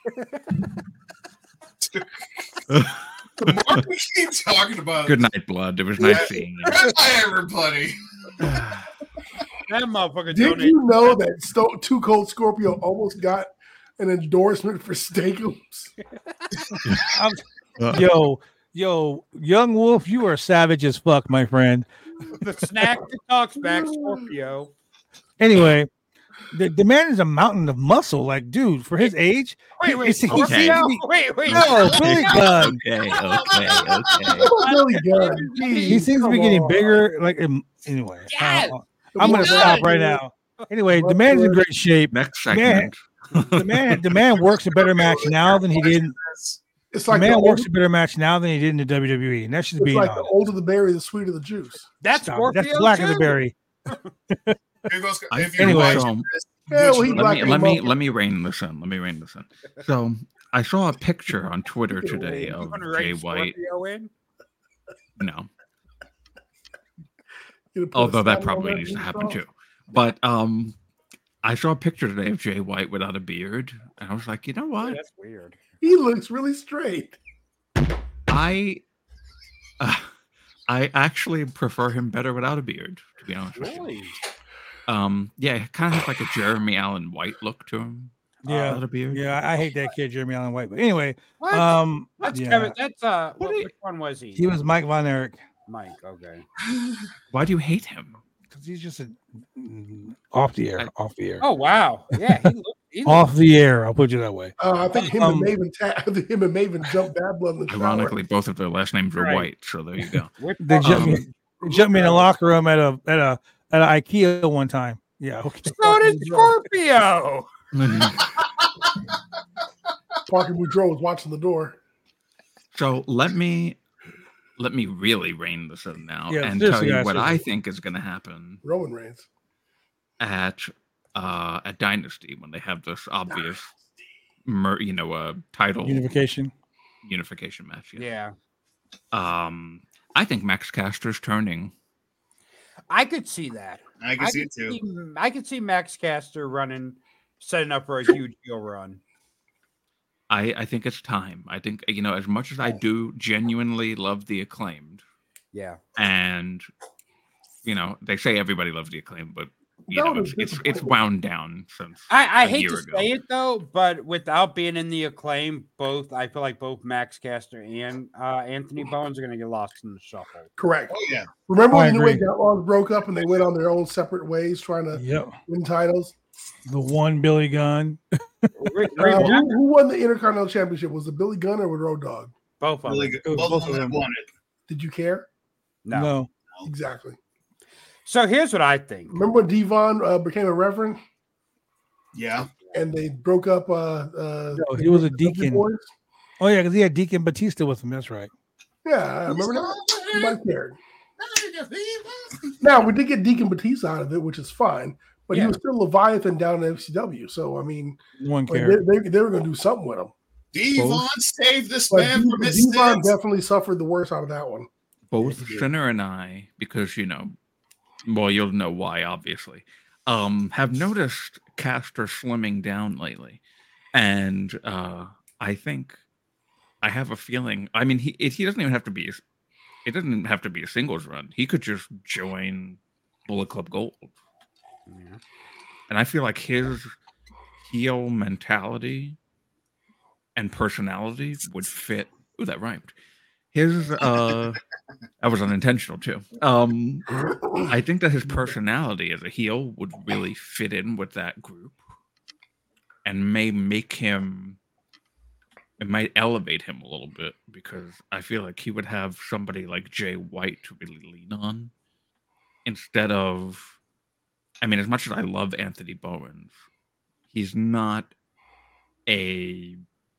The more we keep talking about Good night, blood. It was nice seeing you. Good night, everybody. That motherfucker Did donated. you know that Sto- Too Cold Scorpio almost got an endorsement for Steakums? Yo, yo, young wolf, you are savage as fuck, my friend. The snack that talks back, Scorpio. Anyway, the, the man is a mountain of muscle. Like, dude, for his age, Wait, he- wait, he seems to Scorpio. be- Wait, wait. No, Billy Gunn. Okay, okay, okay. Billy Gunn. He Jeez, seems to be come getting on. bigger. Like, um, anyway, Yes. uh, I'm gonna stop right now. Anyway, the man's in great shape. Next Man. segment. The man, the man works a better match now than he did. It's The like man the works older, a better match now than he did in the W W E, and that's just it's being like the honest. older the berry, the sweeter the juice. That's Stop it. Scorpio. That's black of the too. berry. Here goes- I if feel you're Anyway. watching so- this, Yeah, well, he which- black let me and let me monkey. let me rein this in. Let me rein this in. So I saw a picture on Twitter today You of wanna Jay write White. Scorpio in? No, You put a although that sign probably on needs to that happen yourself. too. But um, I saw a picture today of Jay White without a beard, and I was like, you know Yeah, what? that's weird. He looks really straight. I uh, I actually prefer him better without a beard, to be honest with you. Really? Um, yeah, it kind of has like a Jeremy Allen White look to him. Yeah, Without a beard. yeah, I hate that kid, Jeremy Allen White. But anyway, What? um, That's yeah, Kevin. That's uh, What what, do you- which one was he? he was Mike Von Erich Mike. Okay. Why do you hate him? because he's just a, mm, off the air, I- off the air, Oh wow. Yeah. He looked. He looked off the air. I'll put you that way. Uh, I think him Um, and Maven, ta- I think him and Maven jumped Bad Blood in the shower. Ironically, both of their last names are Right. White, so there you go. which They one? jumped me, Um, they jumped me in the locker room at a at a at an IKEA one time. Yeah, okay. So did Scorpio. Parker Boudreaux was watching the door. So let me let me really rein this in now Yeah, and tell seriously, you guys, what seriously. I think is going to happen Roman Reigns. at uh, at Dynasty when they have this obvious, mer- you know, uh, title Unification. unification match. yes. Yeah. Um, I think Max Caster's turning. I could see that. I can I see could it too. see, I could see Max Caster running, setting up for a huge heel run. I, I think it's time. I think, you know, as much as I do genuinely love the Acclaimed, Yeah. and, you know, they say everybody loves the Acclaimed, but, you That know, was it's, it's, it's disappointing. wound down since I, I a hate year to ago. say it though, but without being in the Acclaim, both I feel like both Max Caster and uh, Anthony Bowens are going to get lost in the shuffle. Correct. Oh yeah. Remember I when the way agree. Outlaws broke up and they went on their own separate ways trying to Yep. win titles? The one Billy Gunn. Re- Uh, remember who, who won the Intercontinental Championship? Was it Billy Gunn or was Road Dogg? both of Really them. good. It was Both both of of them them. won it. Did you care? No. No. Exactly. So here's what I think. Remember when Devon uh, became a reverend Yeah. and they broke up? Uh, uh, No, he was a the Dudley deacon. Boys? Oh yeah, because he had Deacon Batista with him. That's right. Yeah, I remember that. Nobody cared. Now we did get Deacon Batista out of it, which is fine, but he Yeah. was still Leviathan down in F C W. So I mean, No one like, cared. they, they, they were going to do something with him. Devon saved this But man from De- his Devon sins. definitely suffered the worst out of that one. Both Yeah. Sinner and I, because, you know, well, you'll know why, obviously, um, have noticed Caster slimming down lately. And uh, I think I have a feeling, I mean, he it, he doesn't even have to be, it doesn't even have to be a singles run. He could just join Bullet Club Gold. Yeah. And I feel like his heel mentality and personality would fit. Ooh, that rhymed. His uh that was unintentional too. Um I think that his personality as a heel would really fit in with that group and may make him it might elevate him a little bit because I feel like he would have somebody like Jay White to really lean on instead of I mean, as much as I love Anthony Bowens, he's not a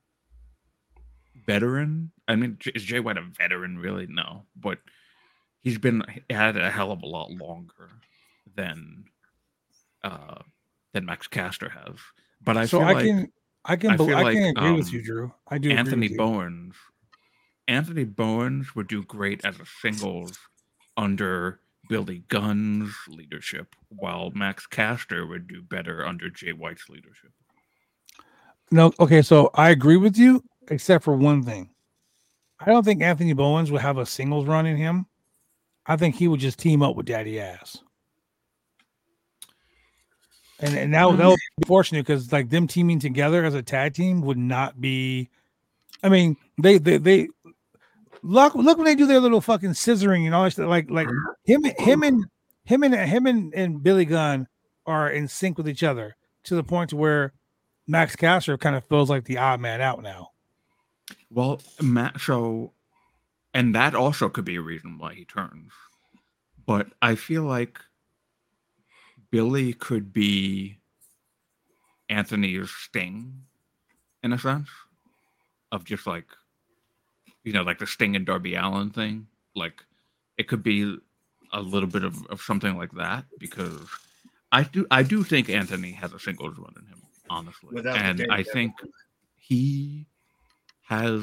veteran. I mean, J- is Jay White a veteran? Really, no. But he's been had a hell of a lot longer than uh, than Max Caster has. But I so feel I like can I can I bel- feel I like, can agree with um, you, Drew. I do. agree Anthony with you. Bowens, Anthony Bowens would do great as a singles under Billy Gunn's leadership, while Max Caster would do better under Jay White's leadership. No, okay, so I agree with you, except for one thing. I don't think Anthony Bowens would have a singles run in him. I think he would just team up with Daddy Ass. And and that, that would be fortunate because like them teaming together as a tag team would not be. I mean, they they they look look when they do their little fucking scissoring and all that stuff. Like like him him and him and him and, and Billy Gunn are in sync with each other to the point to where Max Caster kind of feels like the odd man out now. Well, Matt, so, and that also could be a reason why he turns. But I feel like Billy could be Anthony's Sting, in a sense, of just like, you know, like the Sting and Darby Allin thing. Like, it could be a little bit of, of something like that because I do I do think Anthony has a singles run in him, honestly, Without the and David I think he has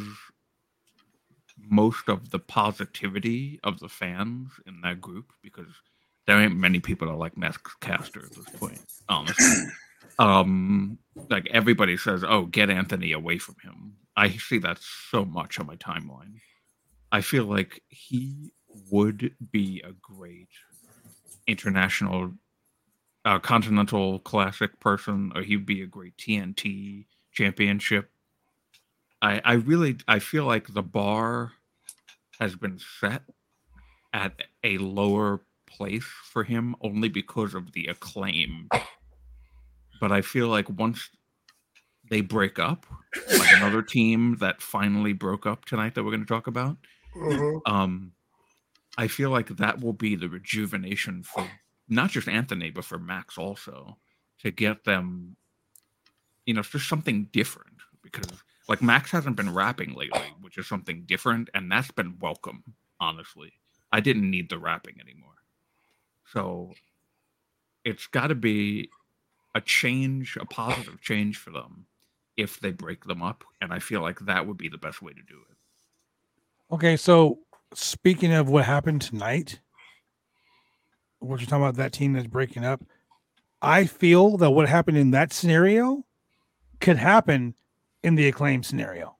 most of the positivity of the fans in that group because there ain't many people that like Max Caster at this point, honestly. um, like everybody says, "Oh, get Anthony away from him." I see that so much on my timeline. I feel like he would be a great international a Continental Classic person, or he'd be a great T N T championship. I, I really, I feel like the bar has been set at a lower place for him only because of the Acclaim. But I feel like once they break up, like another team that finally broke up tonight that we're going to talk about, Mm-hmm. um, I feel like that will be the rejuvenation for not just Anthony, but for Max also, to get them, you know, just something different. Because, like, Max hasn't been rapping lately, which is something different, and that's been welcome, honestly. I didn't need the rapping anymore. So it's got to be a change, a positive change for them if they break them up. And I feel like that would be the best way to do it. Okay, so speaking of what happened tonight, what you're talking about, that team that's breaking up, I feel that what happened in that scenario could happen in the Acclaim scenario.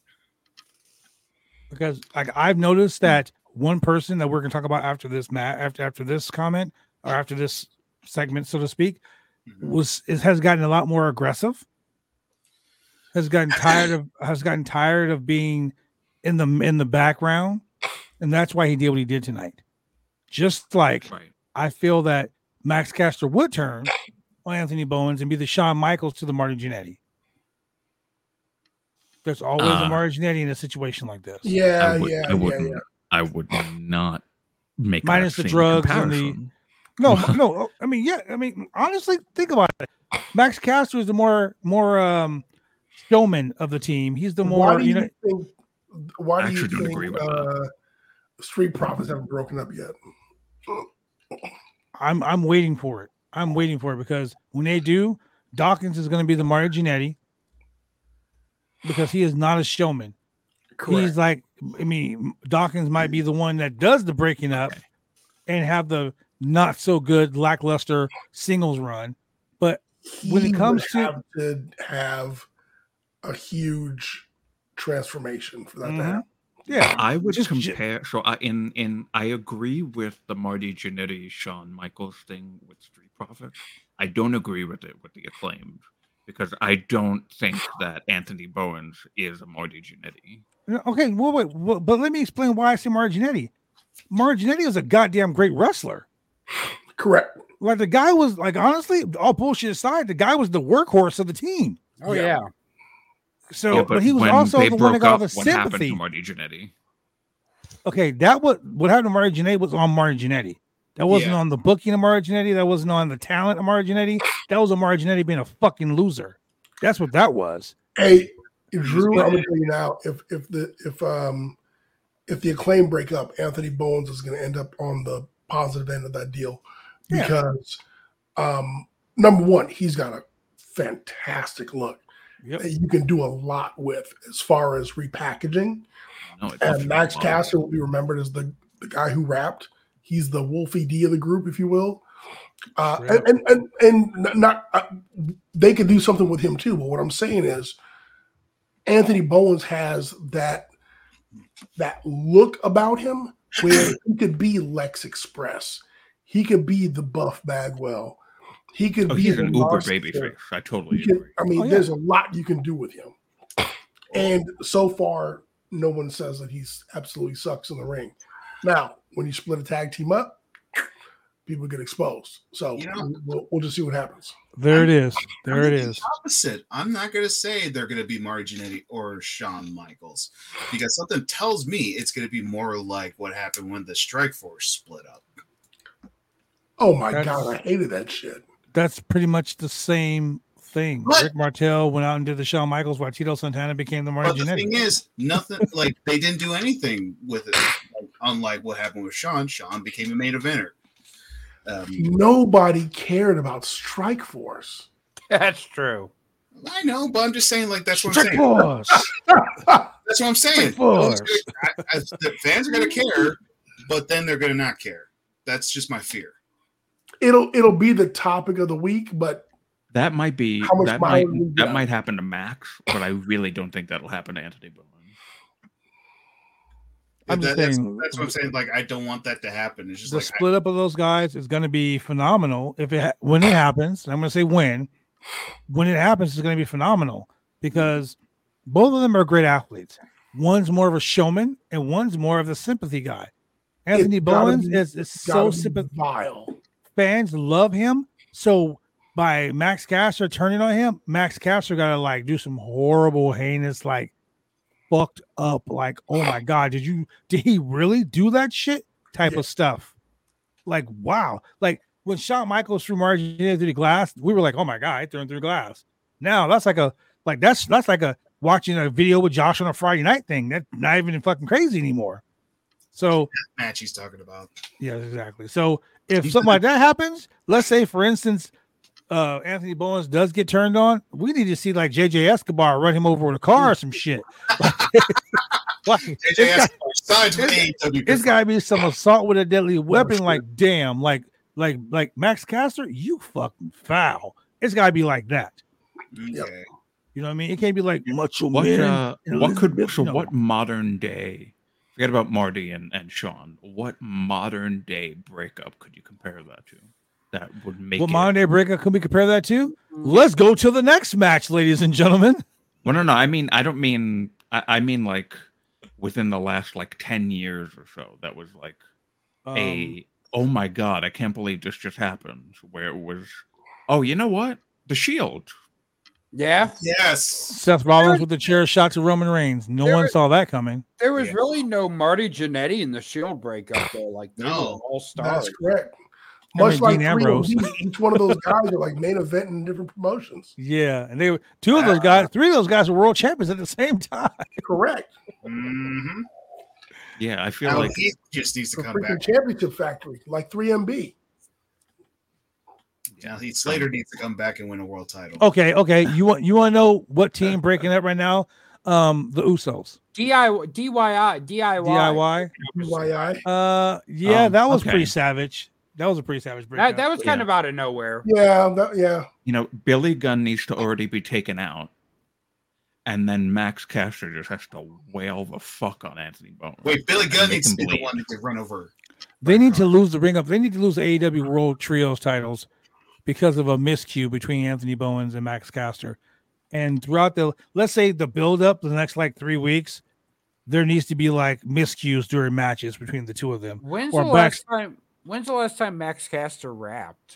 Because like I've noticed that one person that we're going to talk about after this ma- after after this comment or after this segment, so to speak, was it has gotten a lot more aggressive. Has gotten tired of has gotten tired of being in the in the background, and that's why he did what he did tonight. Just like Right. I feel that Max Caster would turn on Anthony Bowens and be the Shawn Michaels to the Marty Jannetty. There's always Uh, a Marty Jannetty in a situation like this. Yeah, I would, yeah, I wouldn't, yeah, yeah. I would not make Minus that the same drugs and the- comparison. No, no. I mean, yeah. I mean, honestly, think about it. Max Caster is the more more um, showman of the team. He's the Why more do you you know. think? Why I do you actually don't think agree with uh, Street Profits haven't broken up yet? I'm I'm waiting for it. I'm waiting for it because when they do, Dawkins is going to be the Marty Jannetty because he is not a showman. Correct. He's like, I mean, Dawkins might be the one that does the breaking up Okay. and have the not so good lackluster singles run. But when He it comes would to- have to have a huge transformation for that to Mhm. happen. yeah, I would Just- compare. So I in in I agree with the Marty Jannetty, Shawn Michaels thing with Street Profits. I don't agree with it with the Acclaimed because I don't think that Anthony Bowens is a Marty Jannetty. okay, well, wait, well, but let me explain why I say Marty Jannetty. Marty Jannetty is a goddamn great wrestler. Correct. Like the guy was like, honestly, all bullshit aside, the guy was the workhorse of the team. Oh Yeah. yeah. So, Yeah, but, he was when also they the one that broke got all up, the what happened sympathy. to Marty Jannetty? Okay, that what what happened to Marty Jannetty was on Marty Jannetty. That wasn't Yeah. on the booking of Marty Jannetty. That wasn't on the talent of Marty Jannetty. That was a Marty Jannetty being a fucking loser. That's what that was. Hey, Drew, But- I'm gonna tell you now. If if the if um if the Acclaim break up, Anthony Bowens is going to end up on the positive end of that deal Yeah. because um number one, he's got a fantastic look Yep. that you can do a lot with as far as repackaging. No, it's And Max Caster Caster will be remembered as the, the guy who rapped. He's the Wolfie D of the group, if you will. Uh, Correct. and, and and and not uh, they could do something with him too. But what I'm saying is, Anthony Bowens has that that look about him where he could be Lex Express. He could be the Buff Bagwell. He could Oh, be he's the an uber Narc- babyface. I totally you can- agree. I mean, Oh, yeah. there's a lot you can do with him. And so far, no one says that he's absolutely sucks in the ring. Now, when you split a tag team up, people get exposed. So You know- we'll, we'll just see what happens. There it is. There I'm it thinking is. Opposite. I'm not going to say they're going to be Marty Jannetty or Shawn Michaels because something tells me it's going to be more like what happened when the Strike Force split up. Oh my That's- God, I hated that shit. That's pretty much the same thing. What? Rick Martel went out and did the Shawn Michaels while Tito Santana became the Marty But the Jannetty. thing is, nothing like they didn't do anything with it. Like, unlike what happened with Shawn, Shawn became a main eventer. Um, Nobody cared about Strike Force. That's true. I know, but I'm just saying, like that's what I'm Strike saying. Force. That's what I'm saying. Strike Force. I- I- the fans are going to care, but then they're going to not care. That's just my fear. It'll it'll be the topic of the week, but That might be How much that might mileage we that got? might happen to Max, but I really don't think that'll happen to Anthony Bowens. I'm just That- that's, saying that's what I'm saying. Like, I don't want that to happen. It's just the like split up of those guys is going to be phenomenal if it ha- when it happens. I'm going to say when when it happens, it's going to be phenomenal because both of them are great athletes. One's more of a showman, and one's more of the sympathy guy. Anthony It's gotta Bowens be- is, is it's so gotta be sympathetic. vile. Fans love him. So by Max Caster turning on him, Max Caster got to like do some horrible, heinous, like fucked up, like, oh my God, did you, did he really do that shit type Yeah. of stuff? Like, wow. Like when Shawn Michaels threw Margina through the glass, we were like, oh my God, he threw him through the glass. Now that's like a, like, that's, that's like a watching a video with Josh on a Friday night thing. That's not even fucking crazy anymore. So, match he's talking about. yeah, exactly. So if something like that happens, let's say, for instance, uh, Anthony Bowens does get turned on, we need to see like J J Escobar run him over with a car or some shit. Like, like, J J it's got- Escobar signs with A E W. it's got to be some assault with a deadly weapon. Like, damn, like, like, like Max Caster, you fucking foul. It's got to be like that. Okay. You know what I mean? It can't be like Macho What Man. uh, and what could Elizabeth, so no. what modern day? Forget about Marty and, and Sean. What modern day breakup could you compare that to? That would make What it. modern day breakup can we compare that to? Let's go to the next match, ladies and gentlemen. Well, no, no. I mean, I don't mean. I, I mean like within the last like ten years or so. That was like Um, a. Oh my God! I can't believe this just happened. Where it was. Oh, you know what? The Shield. Yeah, Yes. Seth Rollins with the chair shot to Roman Reigns. No There one was- saw that coming. there was Yeah. really no Marty Jannetty in the Shield breakup though. Like they No. were all stars. That's correct. I mean, Much like Dean Ambrose. three M D, each one of those guys are like main event in different promotions. Yeah, and they were two of those guys, three of those guys were world champions at the same time. Correct. Mm-hmm. Yeah, I feel Now like he just needs to The come freaking back. championship factory, like three M B. Now he Slater needs to come back and win a world title. Okay, okay. You want you want to know what team breaking up right now? Um, the Usos, D I Y D I Y D I Y. D I Y. Y I. Uh, yeah, Um, that was okay. pretty savage. That was a pretty savage breakup. That, that was kind Yeah. of out of nowhere. Yeah, that, yeah. you know, Billy Gunn needs to already be taken out, and then Max Caster just has to wail the fuck on Anthony Bowens. Wait, Billy Gunn Make needs to him be the bleed. one to get run over. They need to lose the ring up. They need to lose the A E W World Trios titles because of a miscue between Anthony Bowens and Max Caster. And throughout the, let's say the build up the next like three weeks, there needs to be like miscues during matches between the two of them. When's Or the back- last time? When's the last time Max Caster rapped?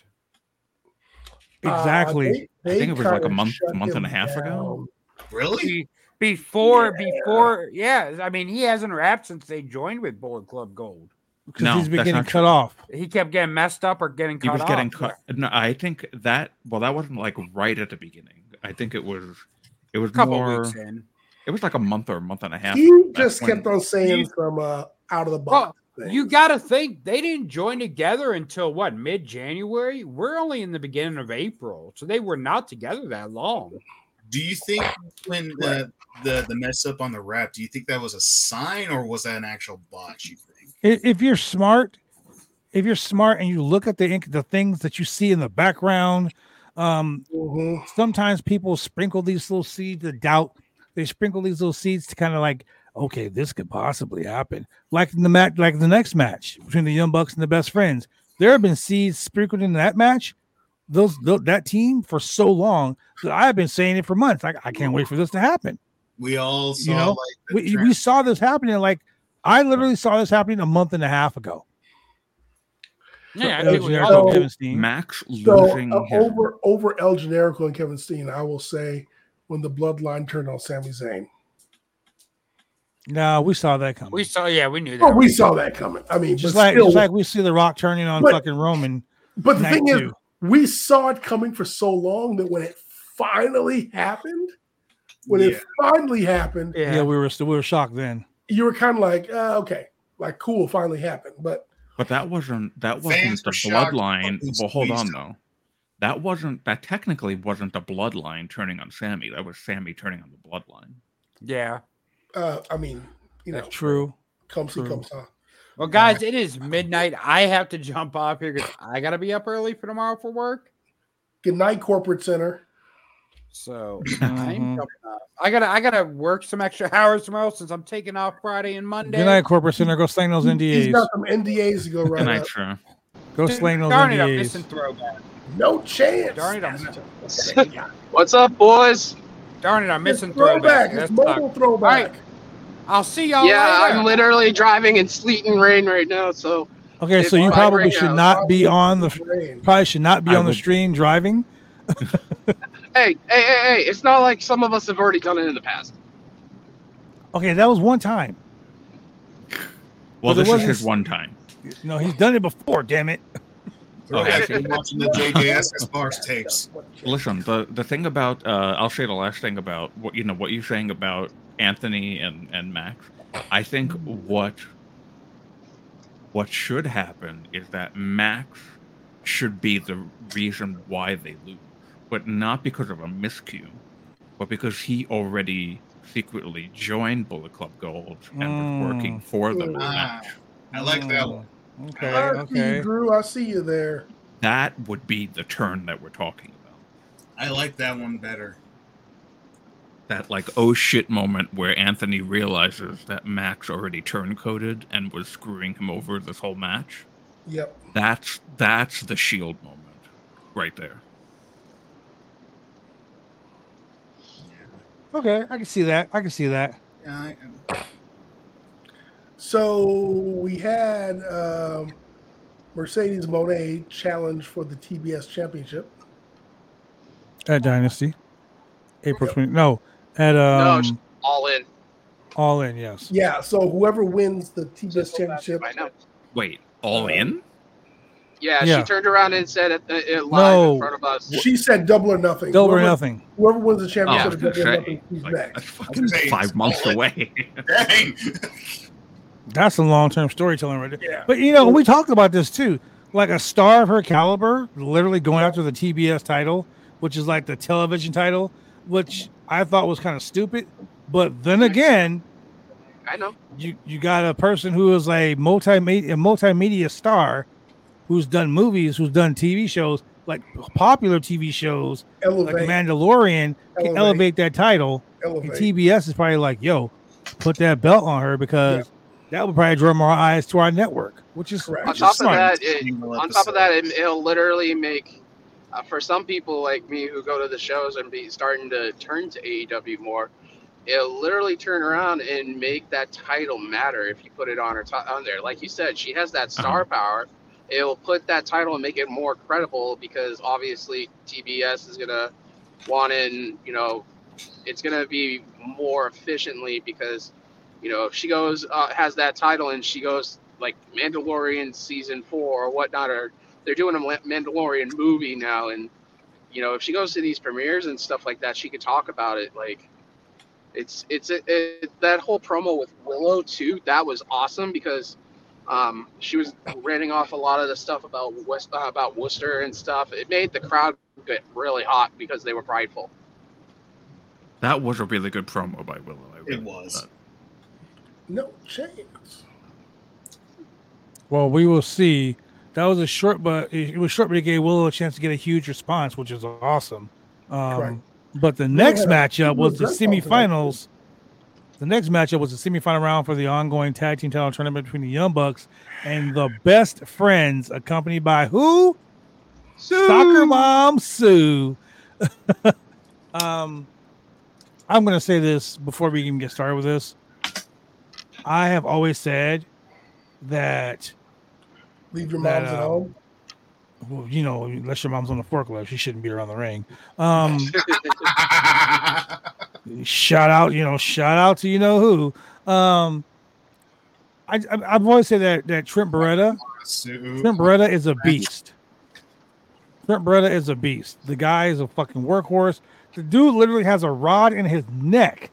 Exactly. Uh, they- I think it was like a kinda month- shut month and a him half ago. down. Really? Be- Before, Yeah. before, yeah. I mean, he hasn't rapped since they joined with Bullet Club Gold. Because No, he's been that's getting not cut true. off. He kept getting messed up or getting cut He was off. getting cut. No, I think that. Well, that wasn't like right at the beginning. I think it was. It was A couple more. weeks in. It was like a month or a month and a half. He That's just when- kept on saying You- some uh, out of the Well, box. things. you got to think they didn't join together until what, mid January? We're only in the beginning of April, so they were not together that long. Do you think when the, the the mess up on the rap, do you think that was a sign or was that an actual botch? You think? If, if you're smart, if you're smart and you look at the ink, the things that you see in the background, um, Mhm. sometimes people sprinkle these little seeds of doubt. They sprinkle these little seeds to kind of like, okay, this could possibly happen. Like in the match, like the next match between the Young Bucks and the Best Friends, there have been seeds sprinkled in that match. Those, tho- that team for so long that I've been saying it for months. Like I can't wait for this to happen. We all saw You know, like the We, trans- we saw this happening. Like I literally saw this happening a month and a half ago. Yeah, I El think we Generico, all So- Kevin Steen. Max So losing uh, his. over over El Generico and Kevin Steen, I will say when the bloodline turned on Sami Zayn. No, we saw that coming. we saw. Yeah, we knew that. Oh, we saw that coming. I mean, just but like still, just like we see the Rock turning on But- fucking Roman. but the night thing is, two. we saw it coming for so long that when it finally happened, when Yeah. it finally happened, Yeah, yeah. we were still we were shocked then. you were kind of like, uh, okay, like cool, finally happened. But But that wasn't. That Fans wasn't were the shocked, bloodline. fucking Well, hold on squeezed. though. That wasn't. That technically wasn't the bloodline turning on Sammy. That was Sammy turning on the bloodline. yeah. uh, I mean, you know, True. come see, True. come saw. Well, guys, it is midnight. I have to jump off here because I gotta be up early for tomorrow for work. Good night, corporate center. So Mhm. I'm jumping off. I gotta I gotta work some extra hours tomorrow since I'm taking off Friday and Monday. Good night, Corporate Center. Go slang those He- N D He's As. got some N D As to go Good right night, up. sir. Go Dude, slang those darn N it, I'm D missing As. throwback. No chance. Darn it, I'm missing. What's up, boys? Darn it, I'm It's missing throwback. throwback. It's That mobile sucks. throwback. Right. I'll see y'all Yeah, later. I'm literally driving in sleet and rain right now. So Okay, It's so you fine probably right should now. not be on the Rain. probably should not be I on the would- stream driving. hey, hey, hey, hey! It's not like some of us have already done it in the past. Okay, that was one time. Well, But it this is wasn't- his one time. No, he's done it before. Damn it. Oh, yeah, been watching the J J S S bars tapes. Listen, the the thing about uh, I'll say the last thing about what you know what you're saying about Anthony and and Max. I think what what should happen is that Max should be the reason why they lose, but not because of a miscue, but because he already secretly joined Bullet Club Gold and Mm. was working for them in the Ah, match. I like that one. Mm, Okay, I see you, okay. Drew. I see you there. That would be the turn that we're talking about. I like that one better. That like oh shit moment where Anthony realizes that Max already turncoated and was screwing him over this whole match. Yep. That's that's the Shield moment right there. Okay, I can see that. I can see that. Yeah, I, So we had um, Mercedes Moné challenge for the T B S Championship. At Dynasty. April twentieth. No, at No, um sh- All in. All In, yes. Yeah. So whoever wins the T B S Championship, I know. Wait, all in? Yeah, Yeah. she turned around and said it, it live No. in front of us. she said double or nothing. Double or Whoever- nothing. Whoever wins the Oh, I championship, was gonna double or say, nothing, who's like, next. that's fucking saying, five it's months all in. away. dang. That's some long term storytelling right there. Yeah. But you know, we talked about this too. Like a star of her caliber, literally going after the T B S title, which is like the television title, which I thought was kind of stupid. But then again, I know. you you got a person who is a multimedia a multimedia star who's done movies, who's done T V shows, like popular T V shows, Elevate, like Mandalorian, can Elevate. elevate that title. And elevate. T B S is probably like, yo, put that belt on her because that would probably draw more eyes to our network, which is Correct. On which is top of smart. that, it, Single on top of that, episode. it, it'll literally make uh, for some people like me who go to the shows and be starting to turn to A E W more. It'll literally turn around and make that title matter if you put it on her t- on there. Like you said, she has that star power. It'll put that title and make it more credible because obviously T B S is gonna want in. You know, it's gonna be more efficiently because you know if she goes uh, has that title and she goes like Mandalorian season four or whatnot, or they're doing a Mandalorian movie now, and you know if she goes to these premieres and stuff like that, she could talk about it. Like it's it's it, it, that whole promo with Willow too. That was awesome because um, she was ranting off a lot of the stuff about West uh, about Worcester and stuff. It made the crowd get really hot because they were prideful. That was a really good promo by Willow. I really It was. thought. No chance. Well, we will see. That was a short, but it was short, but it gave Willow a chance to get a huge response, which is awesome. Correct. Um, but the next had a- matchup was the Dress on tonight, semifinals. The next matchup was the semifinal round for the ongoing tag team title tournament between the Young Bucks and the Best Friends, accompanied by who? Soccer Mom Sue. um, I'm going to say this before we even get started with this. I have always said that, Leave your That, moms at um, home. well, you know, unless your mom's on the forklift, she shouldn't be around the ring. Um, shout out, you know, shout out to you know who. Um, I, I I've always said that that Trent Beretta, Sue. Trent Beretta is a beast. Trent Beretta is a beast. The guy is a fucking workhorse. The dude literally has a rod in his neck.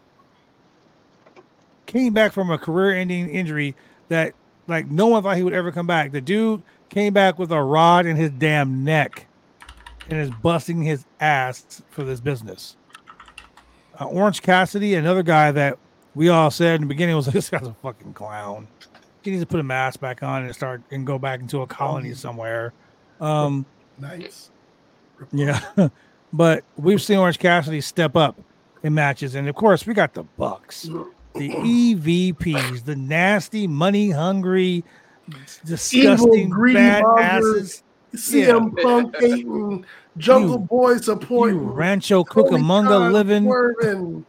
Came back from a career-ending injury that, like, no one thought he would ever come back. The dude came back with a rod in his damn neck and is busting his ass for this business. Uh, Orange Cassidy, another guy that we all said in the beginning was like, this guy's a fucking clown. He needs to put a mask back on and start and go back into a colony somewhere. Um, Nice. yeah. but we've seen Orange Cassidy step up in matches, and of course, we got the Bucks, the E V Ps, the nasty, money-hungry, disgusting, greedy bad mongers. asses. C M Yeah. Punk hating, Jungle You- Boy supporting, You Rancho Tony Cucamonga Khan living, swerving.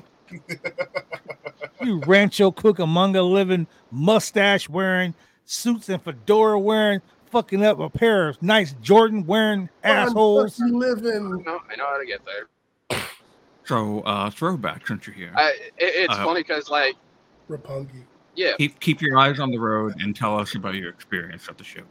you Rancho Cucamonga living, mustache wearing, suits and fedora wearing, fucking up a pair of nice Jordan wearing assholes. Kentucky living. No, I know how to get there. So, uh, throwback since you're here. I, it, it's Uh, funny because, like, Rapungi. yeah, Keep keep your eyes on the road and tell us about your experience at the show.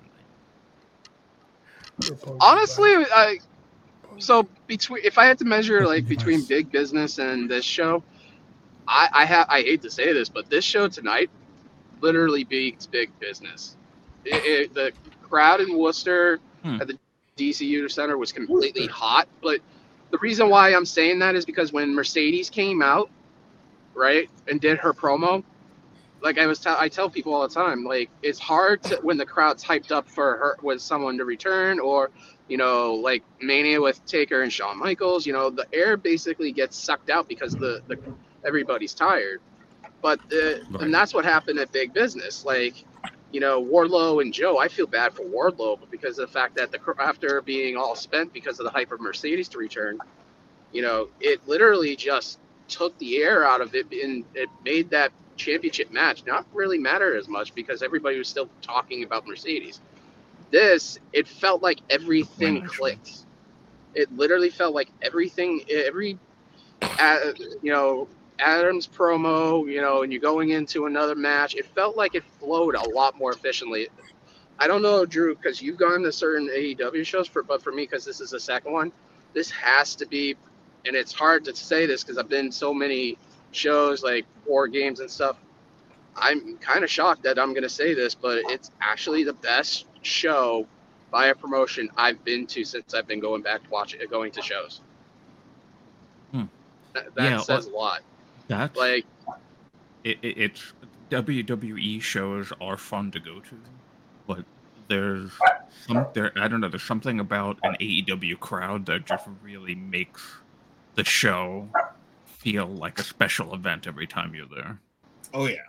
Rapungi. honestly, I so between if I had to measure like between big business and this show, I I have I hate to say this, but this show tonight literally beats big business. It, it, the crowd in Worcester Hmm. at the D C Union Center was completely hot, but the reason why I'm saying that is because when Mercedes came out, right, and did her promo, like I was, t- I tell people all the time, like it's hard to when the crowd's hyped up for her with someone to return, or you know, like Mania with Taker and Shawn Michaels. You know, the air basically gets sucked out because the, the everybody's tired. But the, Right. and that's what happened at Big Business. Like, you know, Wardlow and Joe. I feel bad for Wardlow, but because of the fact that the cr- after being all spent because of the hype of Mercedes to return, you know, it literally just took the air out of it, and it made that championship match not really matter as much because everybody was still talking about Mercedes. This, it felt like everything Win, actually. clicked. It literally felt like everything, every, uh, you know, Adams promo, you know, and you're going into another match. It felt like it flowed a lot more efficiently. I don't know, Drew, because you've gone to certain A E W shows, for, but for me, because this is the second one, this has to be, and it's hard to say this because I've been so many shows like War Games and stuff. I'm kind of shocked that I'm going to say this, but it's actually the best show by a promotion I've been to since I've been going back to watch it, going to shows. Hmm. That, that Yeah, says a lot. That's Like, it, it, it's W W E shows are fun to go to, but there's some there. I don't know. There's something about an A E W crowd that just really makes the show feel like a special event every time you're there. Oh yeah.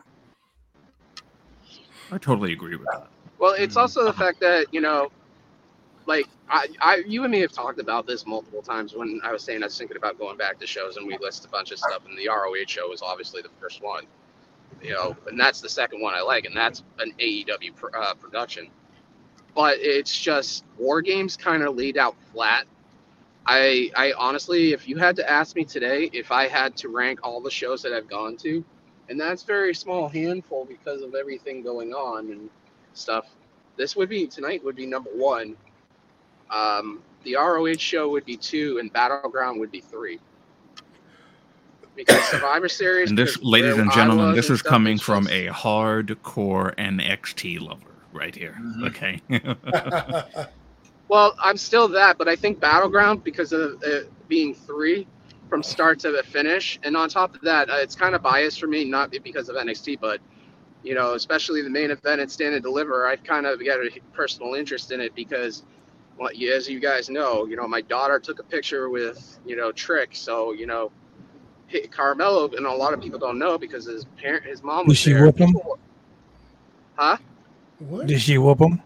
I totally agree with that. well, it's Mm, also the uh-huh. fact that, you know, like I, I, you and me have talked about this multiple times when I was saying I was thinking about going back to shows, and we listed a bunch of stuff, and the R O H show was obviously the first one, you know, and that's the second one I like, and that's an A E W pr- uh, production. But it's just War Games kind of laid out flat. I, I honestly, if you had to ask me today, if I had to rank all the shows that I've gone to, and that's very small handful because of everything going on and stuff, this would be tonight would be number one. Um, the R O H show would be two, and Battleground would be three. Because Survivor Series. And this, because ladies where and I gentlemen, was this and is stuff, coming it's from just- a hardcore N X T lover right here. Mhm. Okay. Well, I'm still that, but I think Battleground, because of it being three from start to the finish, and on top of that, uh, it's kind of biased for me, not because of N X T, but, you know, especially the main event at Stand and Deliver, I've kind of got a personal interest in it because, well, yeah, as you guys know, you know, my daughter took a picture with, you know, Trick, so, you know, hey, Carmelo, and a lot of people don't know because his parent, his mom Did was she there. whoop him? Huh? What? Did she whoop him?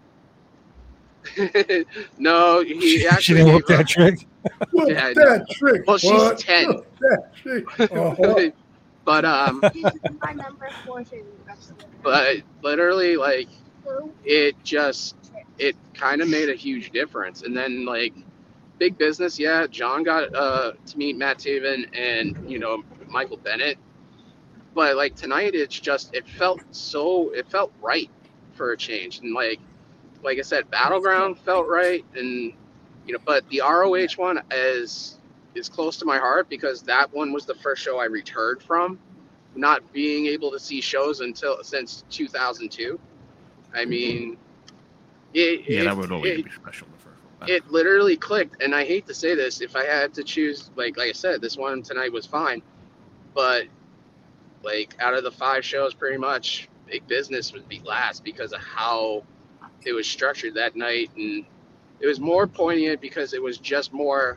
No, he She, she actually didn't whoop gave that up. trick. Whoop Yeah, I that trick. Well, she's What? ten. Whoop that trick. Uh-huh. But um, My number four should but literally, like, it just it kind of made a huge difference. And then, like, Big Business, yeah, John got uh to meet Matt Taven and, you know, Michael Bennett. But like tonight, it's just it felt so it felt right for a change. And like like I said, Battleground felt right, and you know, but the R O H one is is close to my heart because that one was the first show I returned from, not being able to see shows until since two thousand two. I mean, it, Yeah, it, that would always it, be special. The first one. it literally clicked, and I hate to say this, if I had to choose, like like I said, this one tonight was fine, but like out of the five shows, pretty much Big Business would be last because of how it was structured that night, and it was more poignant because it was just more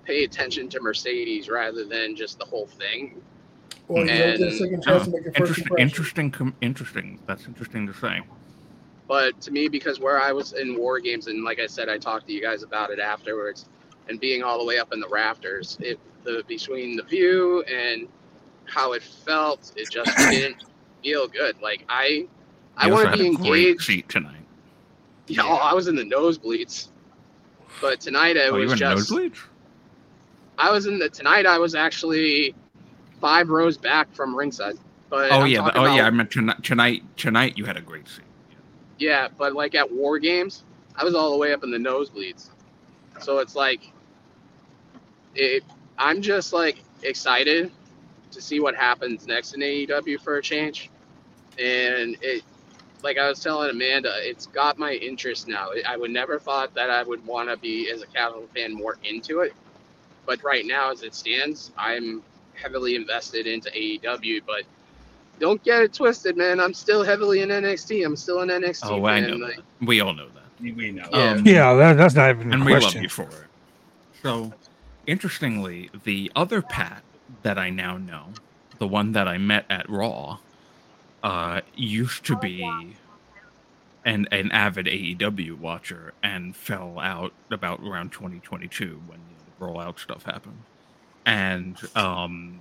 pay attention to Mercedes rather than just the whole thing. Well, you don't get a second chance to Oh, make a first interesting, impression. interesting, com- interesting. That's interesting to say. But to me, because where I was in War Games, and like I said, I talked to you guys about it afterwards, and being all the way up in the rafters, it the between the view and how it felt, it just didn't feel good. Like I, I You also want to had be a great engaged. seat tonight. Yeah, oh, I was in the nosebleeds, but tonight it Oh, you was were in just. nosebleeds? I was in the tonight. I was actually five rows back from ringside. But Oh I'm yeah, the, talking oh yeah. I about- meant tonight. Tonight, tonight you had a great seat. Yeah, but like at War Games, I was all the way up in the nosebleeds. So it's like, it. I'm just like excited to see what happens next in A E W for a change, and it, like I was telling Amanda, it's got my interest now. I would never thought that I would want to be as a casual fan more into it, but right now as it stands, I'm heavily invested into A E W. But don't get it twisted, man. I'm still heavily in N X T. I'm still an N X T Oh, fan. I know Like, that. We all know that. We know. Yeah. Um, Yeah, that, that's not even a and we love question. you for it. So, interestingly, the other Pat that I now know, the one that I met at Raw, uh, used to be an an avid A E W watcher and fell out about around twenty twenty-two when the rollout stuff happened, and um,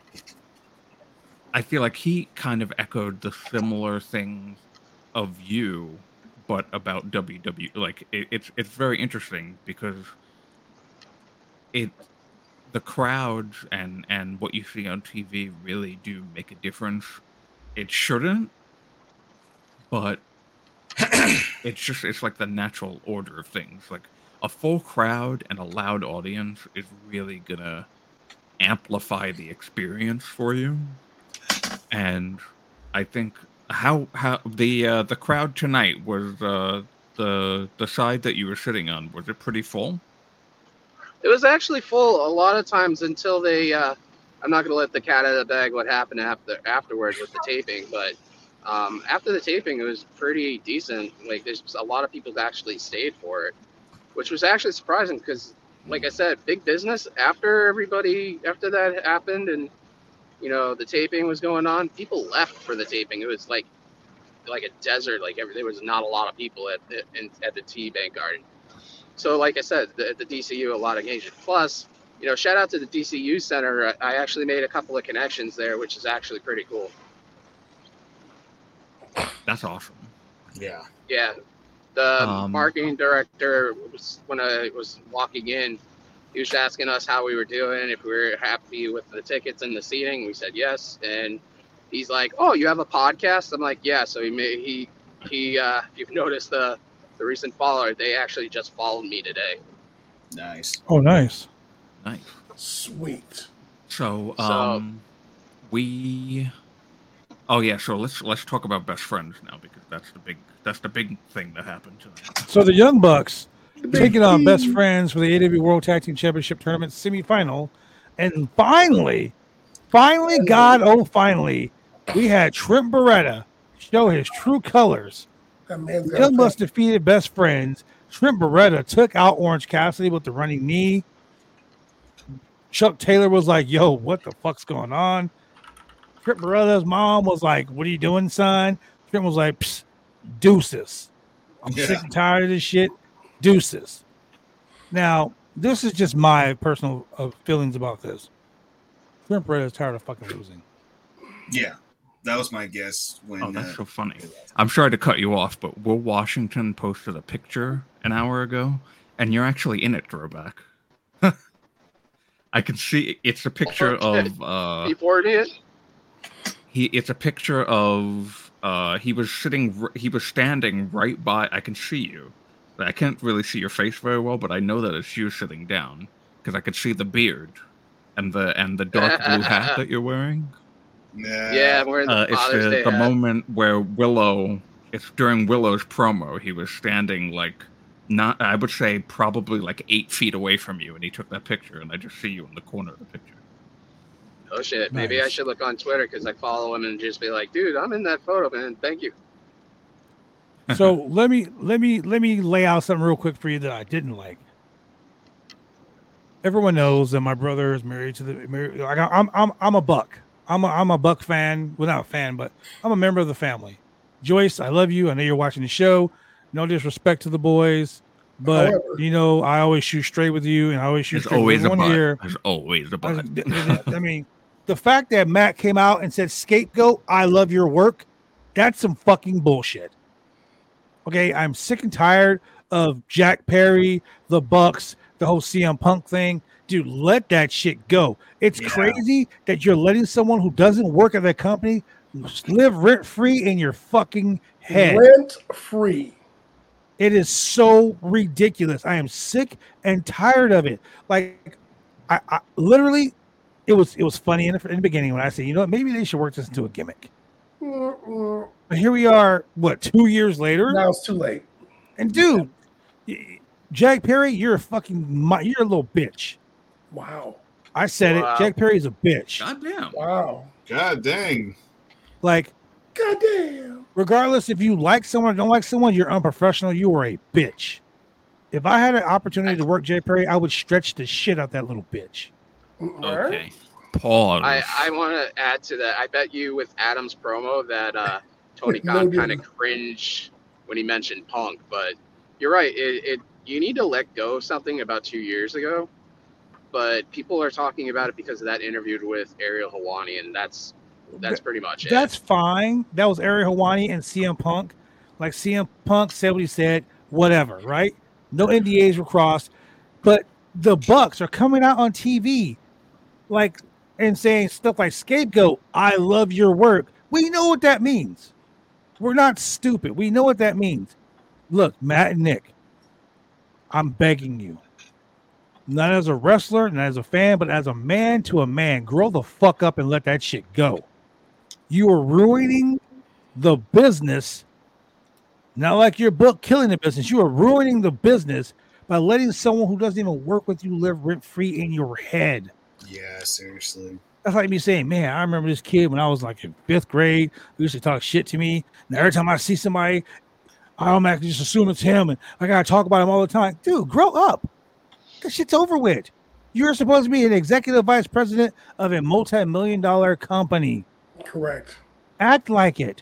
I feel like he kind of echoed the similar things of you, but about W W E. Like it, it's it's very interesting because it the crowds and and what you see on T V really do make a difference. It shouldn't, but it's just it's like the natural order of things. Like a full crowd and a loud audience is really gonna amplify the experience for you. And I think how how the uh, the crowd tonight was uh, the the side that you were sitting on, was it pretty full? it was actually full a lot of times until they. Uh, I'm not going to let the cat out of the bag what happened after afterwards with the taping, but um, after the taping, it was pretty decent. Like there's a lot of people that actually stayed for it, which was actually surprising because, like I said, big business. After everybody, after that happened, and you know the taping was going on, people left for the taping. It was like like a desert. Like every, there was not a lot of people at the, in, at the T Bank Garden. So, like I said, the, the D C U, a lot of engagement. Plus, you know, shout out to the D C U Center. I actually made a couple of connections there, which is actually pretty cool. That's awesome. Yeah. Yeah, the Um, marketing director was when I was walking in. He was asking us how we were doing, if we were happy with the tickets and the seating. We said yes, and he's like, "Oh, you have a podcast?" I'm like, "Yeah." So he made, he he. Uh, if you've noticed the the recent follower, they actually just followed me today. Nice. Oh, nice. Nice. Sweet. So, So- um, we. Oh yeah, so let's let's talk about best friends now because that's the big that's the big thing that happened tonight. So the Young Bucks taking on best friends for the A E W World Tag Team Championship Tournament semifinal. And finally, finally, God, oh, finally, we had Trent Beretta show his true colors. That man's got Young a Bucks defeated best friends. Trent Beretta took out Orange Cassidy with the running knee. Chuck Taylor was like, yo, what the fuck's going on? Trent Beretta's mom was like, what are you doing, son? Trent was like, psst, deuces. I'm Yeah. sick and tired of this shit. Deuces. Now, this is just my personal uh, feelings about this. Trent Beretta's tired of fucking losing. Yeah. That was my guess when. Oh, that's uh, so funny. I'm sorry to cut you off, but Will Washington posted a picture an hour ago, and you're actually in it, Throwback. I can see it's a picture Oh, shit. of uh, Before it, he. It's a picture of uh, he was sitting. r- He was standing right by. I can see you. I can't really see your face very well, but I know that it's you sitting down because I could see the beard and the and the dark blue hat that you're wearing. Nah. yeah, I'm wearing the Uh, it's Father's the, Day the hat. moment where Willow. It's during Willow's promo. He was standing like not. I would say probably like eight feet away from you, and he took that picture. And I just see you in the corner of the picture. Oh shit! Maybe I Nice. should look on Twitter because I follow him and just be like, "Dude, I'm in that photo, man. Thank you." So let me let me let me lay out something real quick for you that I didn't like. everyone knows that my brother is married to the. Married, like I- I'm, I'm, I'm a Buck. I'm a, I'm a Buck fan. Well, not a fan, but I'm a member of the family. Joyce, I love you. I know you're watching the show. No disrespect to the boys, but However- you know I always shoot straight with you, and I always shoot There's straight with always a everyone but. here. There's always a but. I, I mean, the fact that Matt came out and said, "Scapegoat, I love your work," that's some fucking bullshit. Okay, I'm sick and tired of Jack Perry, the Bucks, the whole C M Punk thing. Dude, let that shit go. It's Yeah. crazy that you're letting someone who doesn't work at that company live rent free in your fucking head. Rent free. It is so ridiculous. I am sick and tired of it. Like, I, I literally, it was it was funny in the, in the beginning when I said, you know what, maybe they should work this into a gimmick. Mm-mm. But here we are, what, two years later? Now it's too late. And dude, Jack Perry, you're a fucking, mi- you're a little bitch. Wow. I said Wow. it. Jack Perry is a bitch. God damn. Wow. God dang. Like, Goddamn. regardless if you like someone or don't like someone, you're unprofessional. You are a bitch. If I had an opportunity to work Jay Perry, I would stretch the shit out that little bitch. Okay. Pause. I, I want to add to that. I bet you with Adam's promo that uh, Tony No Khan kind doubt. of cringed when he mentioned Punk. But you're right. It, it you need to let go of something about two years ago. But people are talking about it because of that interview with Ariel Helwani, and that's that's pretty much it. That's fine. That was Ariel Helwani and C M Punk. Like C M Punk said what he said, whatever, right? No N D As were crossed. But the Bucks are coming out on T V like and saying stuff like scapegoat, I love your work. We know what that means. We're not stupid. We know what that means. Look, Matt and Nick, I'm begging you. Not as a wrestler, not as a fan, but as a man to a man, grow the fuck up and let that shit go. You are ruining the business. Not like your book killing the business. You are ruining the business by letting someone who doesn't even work with you live rent free in your head. Yeah, seriously. That's like me saying, man, I remember this kid when I was like in fifth grade who used to talk shit to me. And every time I see somebody, I automatically just assume it's him and I gotta talk about him all the time. Dude, grow up. That shit's over with. You're supposed to be an executive vice president of a multi-million dollar company. Correct. Act like it.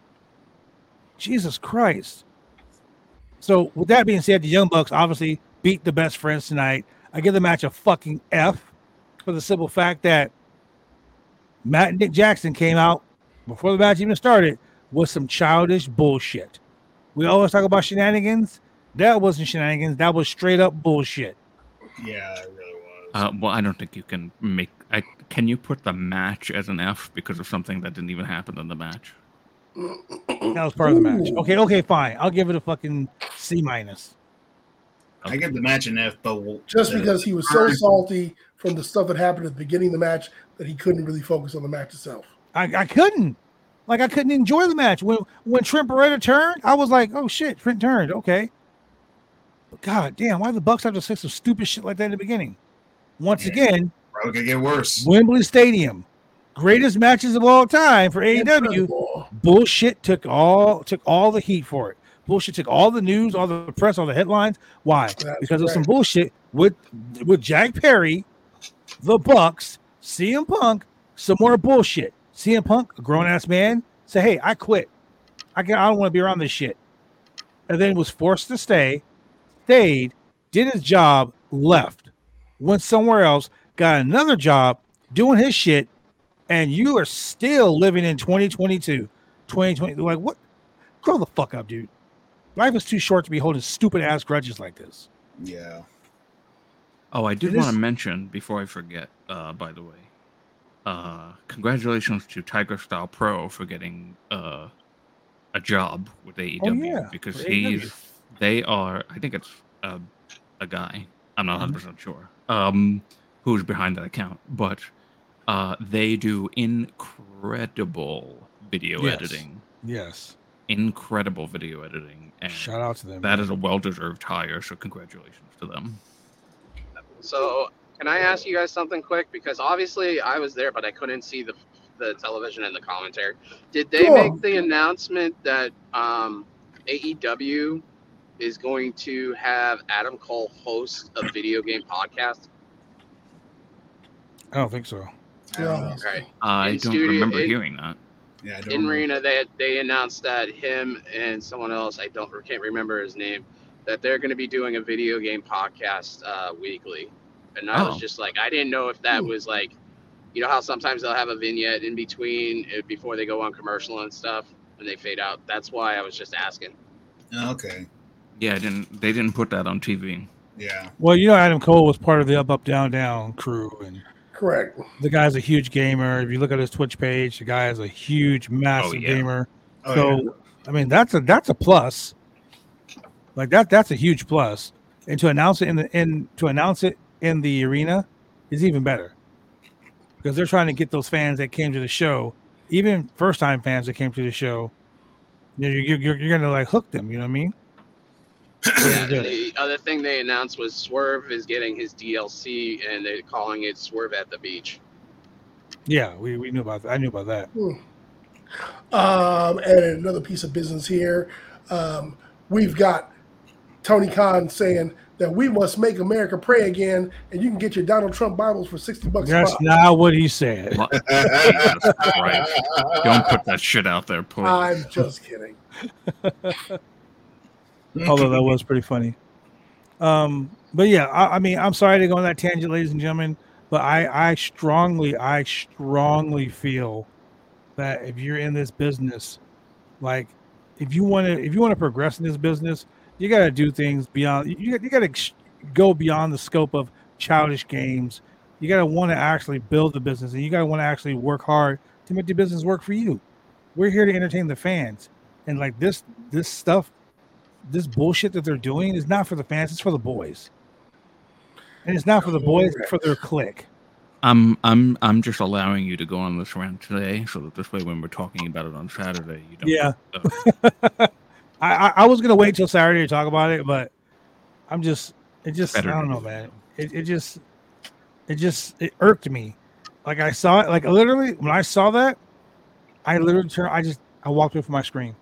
Jesus Christ. So with that being said, the Young Bucks obviously beat the Best Friends tonight. I give the match a fucking F for the simple fact that Matt and Nick Jackson came out before the match even started with some childish bullshit. We always talk about shenanigans. That wasn't shenanigans. That was straight up bullshit. Yeah, it really was. Uh, well, I don't think you can make. I, can you put the match as an F because of something that didn't even happen in the match? That was part of the match. Ooh. Okay, okay, fine. I'll give it a fucking C minus. I give the match an F, but we'll- Just the- because he was so salty from the stuff that happened at the beginning of the match that he couldn't really focus on the match itself. I, I couldn't. Like, I couldn't enjoy the match. When when Trent Beretta turned, I was like, oh, shit, Trent turned. Okay. But God damn, why the Bucks have to say some stupid shit like that in the beginning? Once Yeah. again, Probably gonna get worse. Wembley Stadium. Greatest matches of all time for A E W. Incredible. Bullshit took all took all the heat for it. Bullshit took all the news, all the press, all the headlines. Why? That's because of some correct. bullshit with with Jack Perry, the Bucks, C M Punk, some more bullshit. C M Punk, a grown ass man, say, "Hey, I quit. I can I don't want to be around this shit," and then was forced to stay, stayed, did his job, left, went somewhere else, got another job, doing his shit, and you are still living in twenty twenty-two, twenty twenty. Like, what? Grow the fuck up, dude. Life is too short to be holding stupid ass grudges like this. Yeah. Oh, I did It want is- to mention before I forget. Uh, by the way, uh, congratulations to Tiger Style Pro for getting uh, a job with A E W Oh, yeah, because for A E W. he's. They are. I think it's a, a guy. I'm not Mm-hmm. 100 percent sure. Um, who's behind that account? But uh, they do incredible video Yes. editing. Yes. Incredible video editing, and Shout out to them. that is a well-deserved hire. So congratulations to them. So, can I ask you guys something quick? Because obviously I was there, but I couldn't see the the television and the commentary. Did they Sure. make the announcement that um, A E W is going to have Adam Cole host a video game podcast? I don't think so. I don't know. Right. I In don't studio- remember in- hearing that. Yeah, I don't In remember. Arena, they they announced that him and someone else, I don't can't remember his name, that they're going to be doing a video game podcast uh, weekly. And I was Oh. just like, I didn't know if that Hmm. was like, you know how sometimes they'll have a vignette in between uh, before they go on commercial and stuff, and they fade out. That's why I was just asking. Okay. Yeah, I didn't. They didn't put that on T V. Yeah. Well, you know, Adam Cole was part of the Up Up Down Down crew, and Correct. the guy's a huge gamer. If you look at his Twitch page, the guy is a huge, massive yeah. gamer. Oh, so, yeah. I mean, that's a that's a plus. Like that, that's a huge plus. And to announce it in the in to announce it in the arena is even better, because they're trying to get those fans that came to the show, even first time fans that came to the show. You know, you're you're, you're gonna like hook them. You know what I mean? Yeah, the other thing they announced was Swerve is getting his D L C, and they're calling it Swerve at the Beach. Yeah, we, we knew about that. I knew about that. Um, and another piece of business here. Um, we've got Tony Khan saying that we must make America pray again, and you can get your Donald Trump Bibles for sixty bucks. a That's pop. not what he said. What? Jesus Christ. Don't put that shit out there, please. I'm just kidding. Although that was pretty funny. Um, but yeah, I, I mean, I'm sorry to go on that tangent, ladies and gentlemen, but I, I strongly, I strongly feel that if you're in this business, like if you want to, if you want to progress in this business, you got to do things beyond. You you got to go beyond the scope of childish games. You got to want to actually build the business, and you got to want to actually work hard to make the business work for you. We're here to entertain the fans, and like this, this stuff. This bullshit that they're doing is not for the fans, it's for the boys. And it's not for the boys, it's for their clique. I'm I'm I'm just allowing you to go on this rant today, so that this way, when we're talking about it on Saturday, you don't. Yeah. Uh, I, I, I was gonna wait till Saturday to talk about it, but I'm just it just Better I don't to know, do man. It it just it just it irked me. Like I saw it, like literally when I saw that, I literally turned I just I walked away from my screen.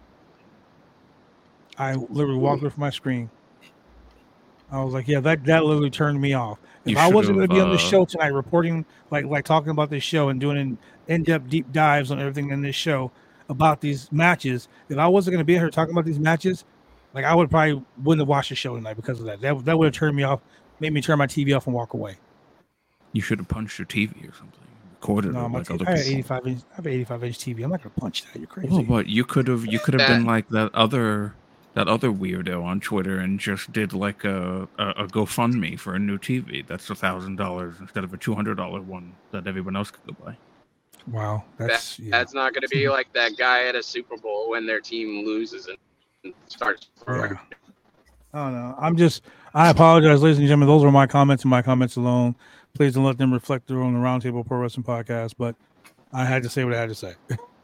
I literally walked away from my screen. I was like, yeah, that, that literally turned me off. If You I wasn't going should've, to be on the uh, show tonight reporting, like like talking about this show and doing in, in-depth deep dives on everything in this show about these matches, if I wasn't going to be here talking about these matches, like I would probably wouldn't have watched the show tonight because of that. That, that would have turned me off, made me turn my T V off and walk away. you should have punched your T V or something. Recorded No, it my like T V, other I have people. eighty-five inch. I have an eighty-five inch T V. I'm not going to punch that. You're crazy. Well, but you could have you could have been That- like that other that other weirdo on Twitter and just did like a, a, a GoFundMe for a new T V. That's a thousand dollars instead of a two hundred dollar one that everyone else could go buy. Wow, that's That, yeah. That's not going to be like that guy at a Super Bowl when their team loses and starts throwing. Yeah. I don't know. I'm just. I apologize, ladies and gentlemen. Those were my comments and my comments alone. Please don't let them reflect through on the Roundtable Pro Wrestling Podcast. But I had to say what I had to say.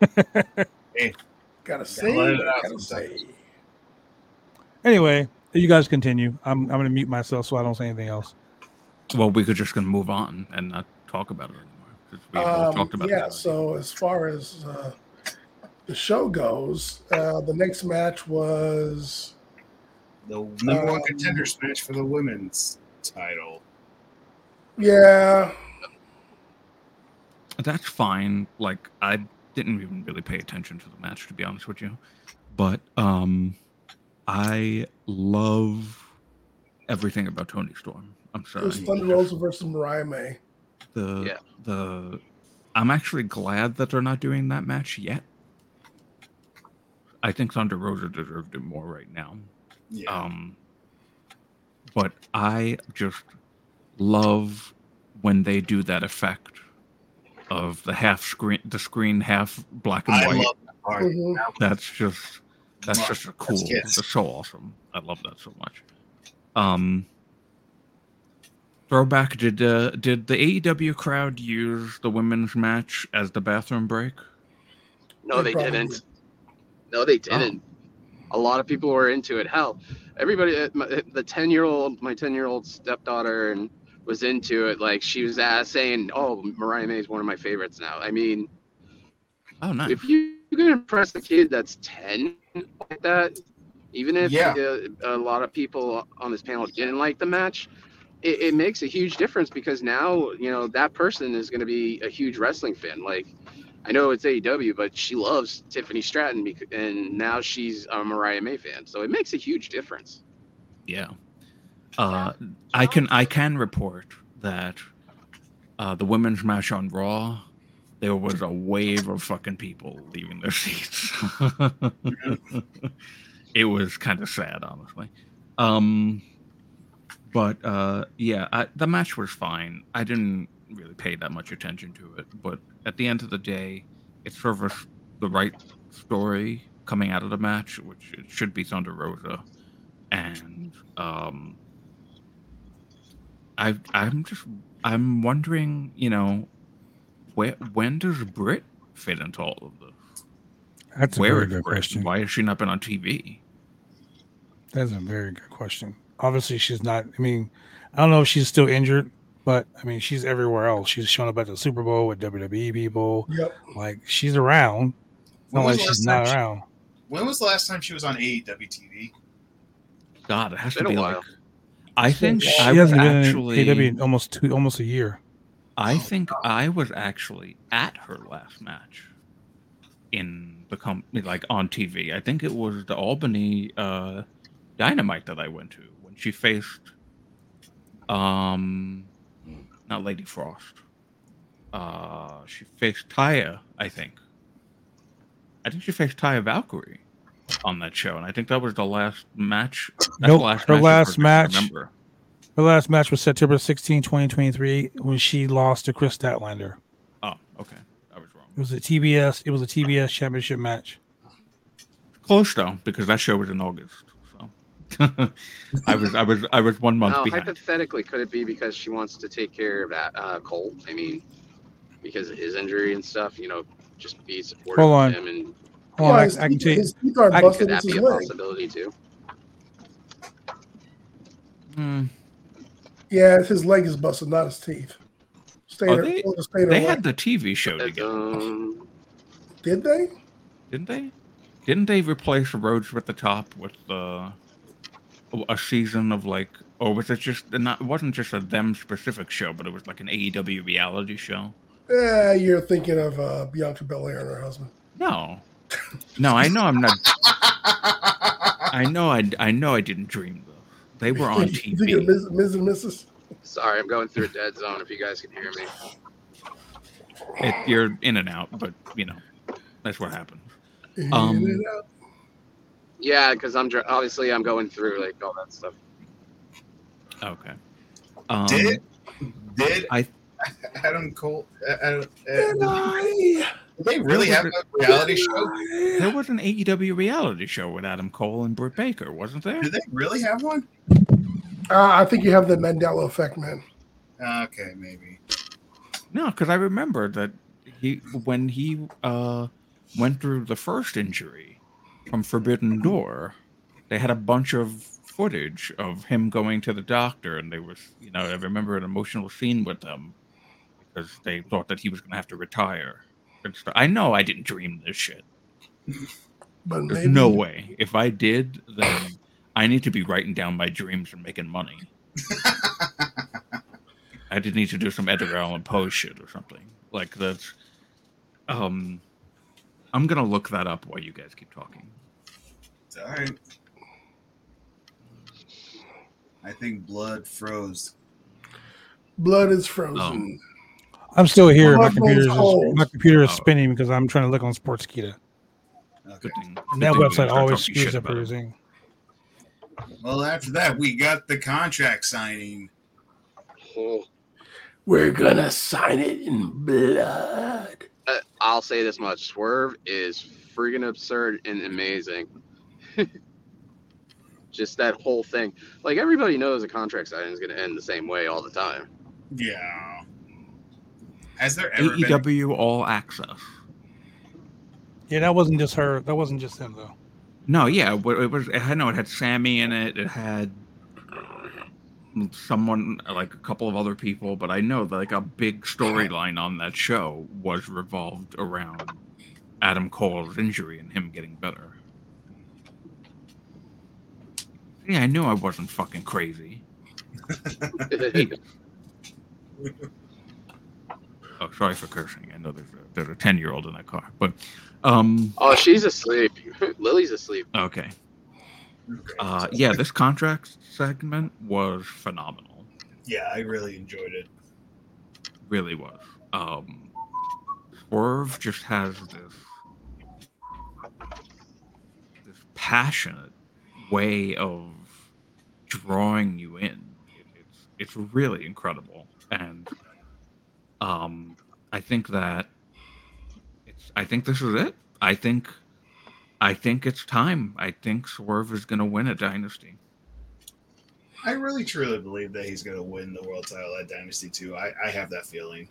Gotta say, let it out gotta sometimes. say. Anyway, you guys continue. I'm. I'm going to mute myself so I don't say anything else. Well, we could just gonna move on and not talk about it anymore. 'cause We both Um, talked about yeah, it. so as far as uh, the show goes, uh, the next match was The number one Um, contenders match for the women's title. yeah, That's fine. Like I didn't even really pay attention to the match, to be honest with you. But um, I love everything about Tony Storm. I'm it sorry. was Thunder Rosa versus Mariah May. The Yeah. the I'm actually glad that they're not doing that match yet. I think Thunder Rosa deserved it more right now. Yeah. Um, but I just love when they do that effect of the half screen, the screen half black and I white. love that part. Mhm. That's just that's Mwah. just a cool. That's kiss. That's so awesome. I love that so much. Um, throwback. Did uh, did the A E W crowd use the women's match as the bathroom break? No, They they probably didn't. did. No, they didn't. A lot of people were into it. Hell, everybody, uh, my- the ten year old, my ten year old stepdaughter, and was into it. Like she was uh, saying, "Oh, Mariah May is one of my favorites now." I mean, Oh, nice. if you, you can impress a kid that's ten like that, even if Yeah. uh, a lot of people on this panel didn't like the match, it, it makes a huge difference because now, you know, that person is going to be a huge wrestling fan. Like, I know it's A E W, but she loves Tiffany Stratton, bec- and now she's a Mariah May fan. So it makes a huge difference. Yeah. Uh, I can I can report that uh, the women's match on Raw, there was a wave of fucking people leaving their seats. It was kind of sad, honestly. Um, but uh, yeah, I, the match was fine. I didn't really pay that much attention to it, but at the end of the day, it served the right story coming out of the match, which it should be Thunder Rosa, and um, I I'm just I'm wondering, you know, where when does Britt fit into all of this? That's a Where very is good Britt? question. Why has she not been on T V? That's a very good question. Obviously, she's not. I mean, I don't know if she's still injured, but I mean, she's everywhere else. She's shown up at the Super Bowl with W W E people. Yep. Like, she's around. It's not When was like the she's last not time she- around. When was the last time she was on A E W T V? God, it has It's to been a be while. like. I think She I was hasn't been actually. in A E W in almost two, almost a year. I think I was actually at her last match in the company, like on T V. I think it was the Albany uh, Dynamite that I went to when she faced, um, not Lady Frost. Uh, she faced Taya, I think. I think she faced Taya Valkyrie on that show, and I think that was the last match. That's Nope, the last her match last I can match- Remember. Her last match was September sixteenth, twenty twenty-three, when she lost to Chris Statlander. Oh, okay, I was wrong. It was a T B S. It was a T B S championship match. Close though, because that show was in August. So I was, I was, I was one month Now, behind. hypothetically, could it be because she wants to take care of that uh, Cole? I mean, because of his injury and stuff, you know, just be supportive Hold on. of him, and Hold on, I, his, I can teeth- tell you. his teeth aren't I- busted. could that It's be his a leg. possibility too? Hmm. Yeah, it's his leg is busted, not his teeth. Stayed Oh, her- they- told her to stay her They leg. had the T V show It's, together, um, Did they? didn't they? Didn't they replace Roads with the Top with uh, a season of like, or was it just not? It wasn't just a them specific show, but it was like an A E W reality show. Yeah, you're thinking of uh, Bianca Belair and her husband. No, no, I know I'm not. I know I, I know I didn't dream though. They were on T You thinking of V. Miz Miz and Missus sorry, I'm going through a dead zone. If you guys can hear me, It, you're in and out, but you know that's what happened. In Um, and out. yeah, because I'm dr- obviously I'm going through like all that stuff. Okay. Um, Did did I- Adam Cole? Uh, uh, uh, And I- did they really have a reality show? There was an A E W reality show with Adam Cole and Britt Baker, wasn't there? Did they really have one? Uh, I think you have the Mandela effect, man. Okay, maybe. No, because I remember that he when he uh, went through the first injury from Forbidden Door, they had a bunch of footage of him going to the doctor, and they was, you know, I remember an emotional scene with them because they thought that he was going to have to retire. And stuff. I know I didn't dream this shit. But There's maybe no way. If I did, then I need to be writing down my dreams and making money. I did need to do some Edgar Allan Poe shit or something like that. Um, I'm gonna look that up while you guys keep talking. All right. I think blood froze. blood is frozen. I'm still here. My Blood computer is runs cold. my computer is Oh. spinning because I'm trying to look on Sportskeeda. Okay. Good thing. good And that thing we website start always talking screws shit up about it. everything. Well, after that, we got the contract signing. Oh, We're gonna sign it in blood. uh, I'll say this much: Swerve is freaking absurd and amazing. Just that whole thing. Like, everybody knows a contract signing is going to end the same way all the time. Yeah. Has there ever A E been? W All Access. Yeah, that wasn't just her. That wasn't just him though. No, yeah, but it was. I know it had Sammy in it. It had someone like a couple of other people, but I know that like a big storyline on that show was revolved around Adam Cole's injury and him getting better. Yeah, I knew I wasn't fucking crazy. Oh, sorry for cursing. I know there's a, there's a ten year old in that car, but um. Oh, she's asleep. Lily's asleep. Okay. Okay. Uh, yeah, this contract segment was phenomenal. Yeah, I really enjoyed it. Really was. Um, Swerve just has this this passionate way of drawing you in. It, it's it's really incredible, and um, I think that it's. I think this is it. I think. I think it's time. I think Swerve is going to win a Dynasty. I really truly believe that he's going to win the world title at Dynasty too. I, I have that feeling.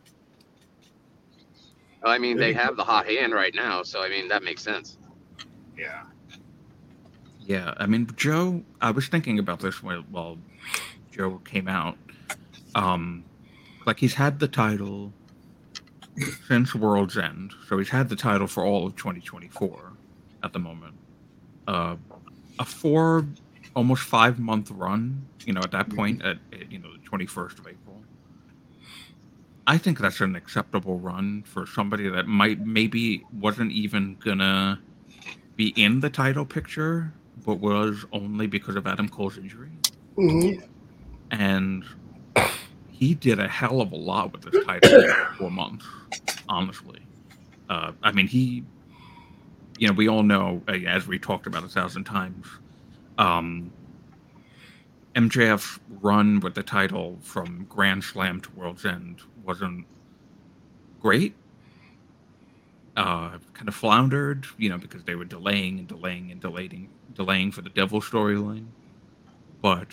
I mean, they have the hot hand right now, so I mean that makes sense. Yeah. Yeah, I mean, Joe, I was thinking about this while, while Joe came out. Um, like, he's had the title since World's End, so he's had the title for all of twenty twenty-four at the moment. Uh, a four, almost five-month run, you know, at that point, at, at, you know, the twenty-first of April. I think that's an acceptable run for somebody that might, maybe wasn't even gonna be in the title picture, but was only because of Adam Cole's injury. Mm-hmm. And he did a hell of a lot with this title for four months, honestly. Uh, I mean, he, you know, we all know, uh, as we talked about a thousand times, um, M J F's run with the title from Grand Slam to World's End wasn't great. Uh, kind of floundered, you know, because they were delaying and delaying and delaying, delaying for the Devil storyline. But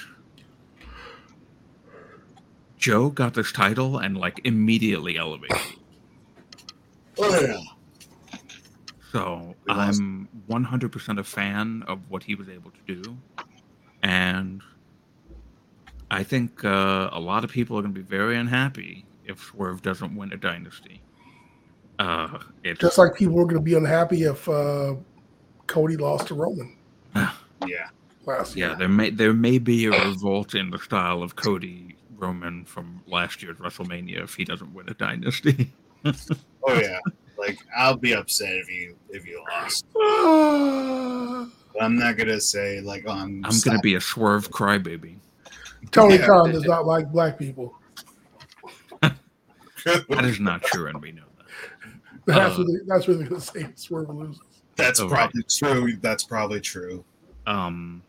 Joe got this title and like immediately elevated. Oh, yeah. So I'm one hundred percent a fan of what he was able to do, and I think uh, a lot of people are going to be very unhappy if Swerve doesn't win a Dynasty. Uh, it's, Just like people were going to be unhappy if uh, Cody lost to Roman Yeah. last yeah, year. there may there may be a revolt in the style of Cody Roman from last year's WrestleMania if he doesn't win a Dynasty. Oh yeah. Like I'll be upset if you if you lost. But I'm not gonna say like oh, I'm. I'm going to be a Swerve crybaby. Tony Yeah. Khan does not like black people. That is not true, and we know that. That's Uh, what they, that's what they're going to say. Swerve loses. That's Oh, right. probably true. That's probably true. Um,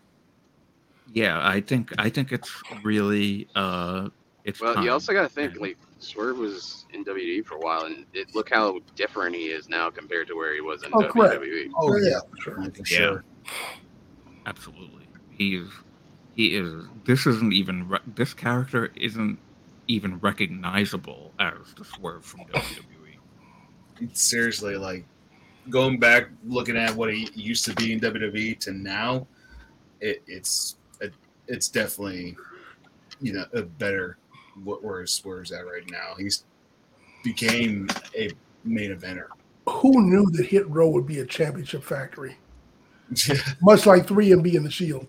yeah, I think I think it's really uh, it's. Well, time. you also got to think And- like Swerve was in W W E for a while, and it, look how different he is now compared to where he was in Oh, W W E. correct. Oh yeah, yeah, for sure. for Yeah. sure. Absolutely, he is. He is. This isn't even. Re- this character isn't even recognizable as the Swerve from W W E. Seriously, like going back, looking at what he used to be in W W E to now, it, it's it, it's definitely you know a better what where Swerve's at right now. He's became a main eventer. Who knew that Hit Row would be a championship factory? Much like three M B in the Shield.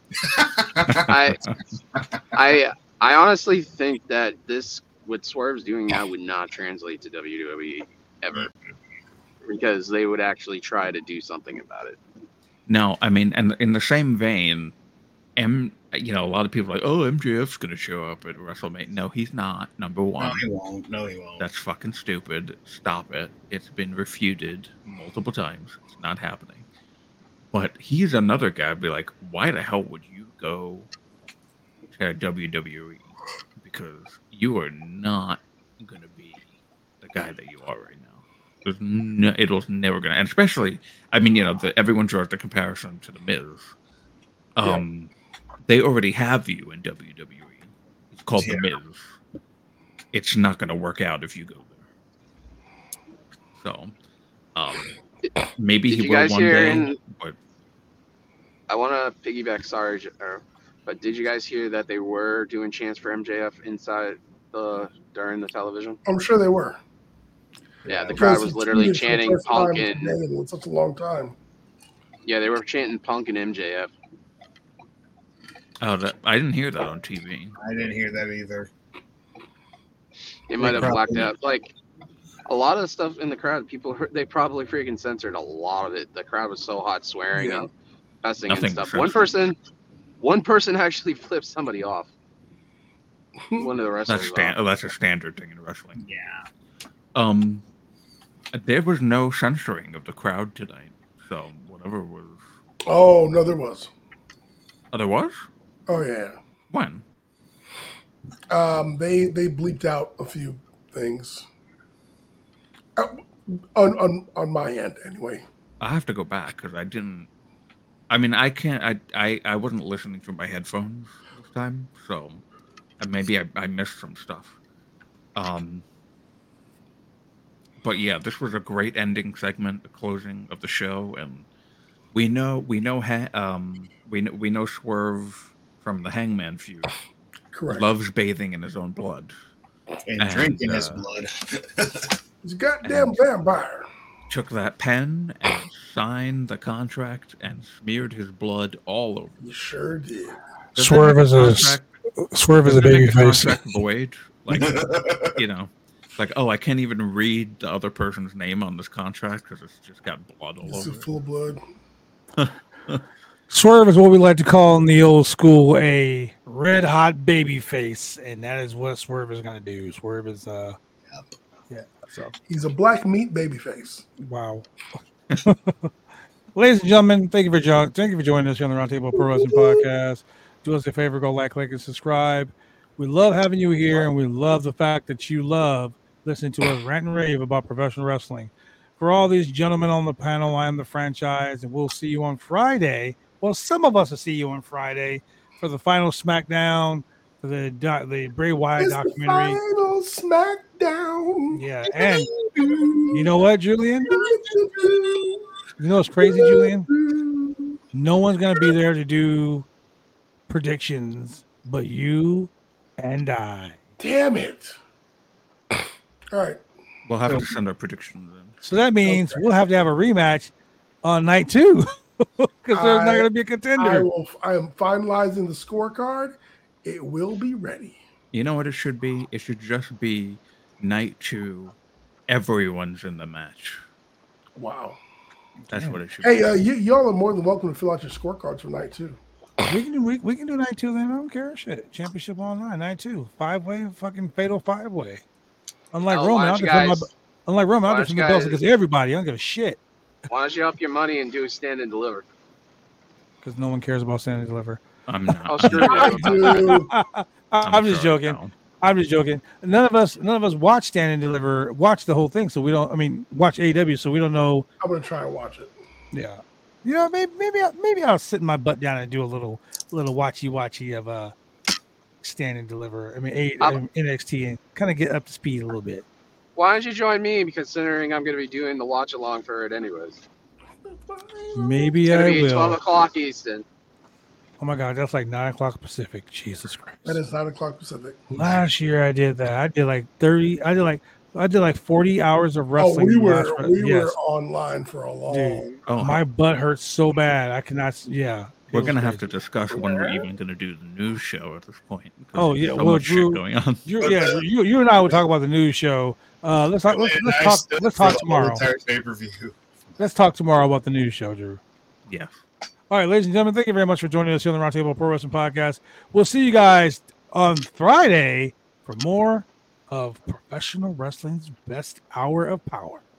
I, I, I honestly think that this what Swerve's doing now would not translate to W W E ever, because they would actually try to do something about it. No, I mean, and in the same vein, M. You know, a lot of people are like, oh, M J F's going to show up at WrestleMania. No, he's not. Number No, one. he won't. No, he won't. That's fucking stupid. Stop it. It's been refuted multiple times. It's not happening. But he's another guy who'd be like, why the hell would you go to W W E? Because you are not going to be the guy that you are right now. There's no, it was never going to. And especially, I mean, you know, the, everyone draws the comparison to The Miz. Um, yeah. They already have you in W W E. It's called yeah. The Miz. It's not going to work out if you go there. So, um, maybe Did he you will guys one hear day. in- But I want to piggyback Sarge, or, but did you guys hear that they were doing chants for M J F inside the during the television? I'm sure they were. Yeah, the crowd Because was he literally tweeted for the chanting first time Punk today and in such a long time. yeah, they were chanting Punk and M J F. Oh, that, I didn't hear that on T V. I didn't hear that either. They might have blacked out. Like a lot of the stuff in the crowd, people heard, they probably freaking censored a lot of it. The crowd was so hot, swearing Yeah. and cussing Nothing and stuff. censored. One person, one person actually flipped somebody off. One of the wrestlers. That's sta- off. oh, that's a standard thing in wrestling. Yeah. Um, there was no censoring of the crowd tonight, so whatever was. Oh no, there was. Oh, there was? Oh yeah. When? Um, they they bleeped out a few things. Uh, on on on my end, anyway. I have to go back because I didn't. I mean, I can't. I, I I wasn't listening through my headphones this time, so uh, maybe I, I missed some stuff. Um. But yeah, this was a great ending segment, the closing of the show, and we know we know ha- um we know we know Swerve from the Hangman feud Correct. loves bathing in his own blood. And, And, drinking his uh, blood. He's a goddamn And- vampire. Took that pen and signed the contract and smeared his blood all over. You sure did. Does that Swerve make is the a contract- Swerve is does a that make baby the face. contract void? Like, you know, like, oh, I can't even read the other person's name on this contract because it's just got blood all This over is it. full of blood. Swerve is what we like to call in the old school a red hot baby face, and that is what Swerve is going to do. Swerve is uh, Yep. yeah. So He's a black meat baby face. wow. Ladies and gentlemen, thank you for jo- thank you for joining us here on the Roundtable Pro Wrestling Podcast. Do us a favor, go like, click, and subscribe. We love having you here, and we love the fact that you love listening to us rant and rave about professional wrestling. For all these gentlemen on the panel, I am the franchise, and we'll see you on Friday. Well, some of us will see you on Friday for the final SmackDown, for the doc- the Bray Wyatt It's the documentary. final SmackDown. Yeah, and you know what, Julian? You know what's crazy, Julian? No one's gonna be there to do predictions but you and I. Damn it. All right. We'll have to send our predictions in. So that means we'll have to have a rematch on night two because there's not I- gonna be a I contender. will I am finalizing the scorecard. It will be ready. You know what it should be? It should just be night two. Everyone's in the match. Wow. That's what it should Hey, be. uh, you, y'all are more than welcome to fill out your scorecards for night two. We can do we, we can do night two then. I don't care. Shit, championship online night two, five way, fucking fatal five way. Unlike Oh, why Roman, I'll don't you defend my guys- unlike Roman, why I'll don't defend you the belts guys- against everybody. I don't give a shit Why don't you up your money and do stand and deliver? because no one cares about Stand and Deliver. I'm not. Oh, I'm screw not- you. Dude, I'm just sorry, joking. no. I'm just joking. None of us, none of us watch Stand and Deliver, watch the whole thing, so we don't. I mean, watch A E W, so we don't know. I'm gonna try and watch it. Yeah, you know, maybe maybe I'll, maybe I'll sit my butt down and do a little little watchy watchy of uh Stand and Deliver. I mean, a, I'm- N X T and kind of get up to speed a little bit. Why don't you join me? Considering I'm going to be doing the watch along for it anyways. Maybe It's going I to be twelve will. o'clock Eastern. Oh my god, that's like nine o'clock Pacific. Jesus Christ! That is nine o'clock Pacific. Last year I did that. I did like thirty. I did like I did like forty hours of Oh, wrestling. we were last- we yes. were online for a long. Dude. Oh, My butt hurts so bad. I cannot. s- Yeah. we're it was gonna have to crazy. discuss when we're even gonna do the news show at this point. because Oh, there's yeah, so well, much Drew- shit going on. You, yeah, you, you and I will talk about the news show. Uh, let's talk. Let's, let's talk. Let's talk tomorrow. Pay per view. Let's talk tomorrow about the news show, Drew. Yes. All right, ladies and gentlemen, thank you very much for joining us here on the Roundtable Pro Wrestling Podcast. We'll see you guys on Friday for more of professional wrestling's best hour of power.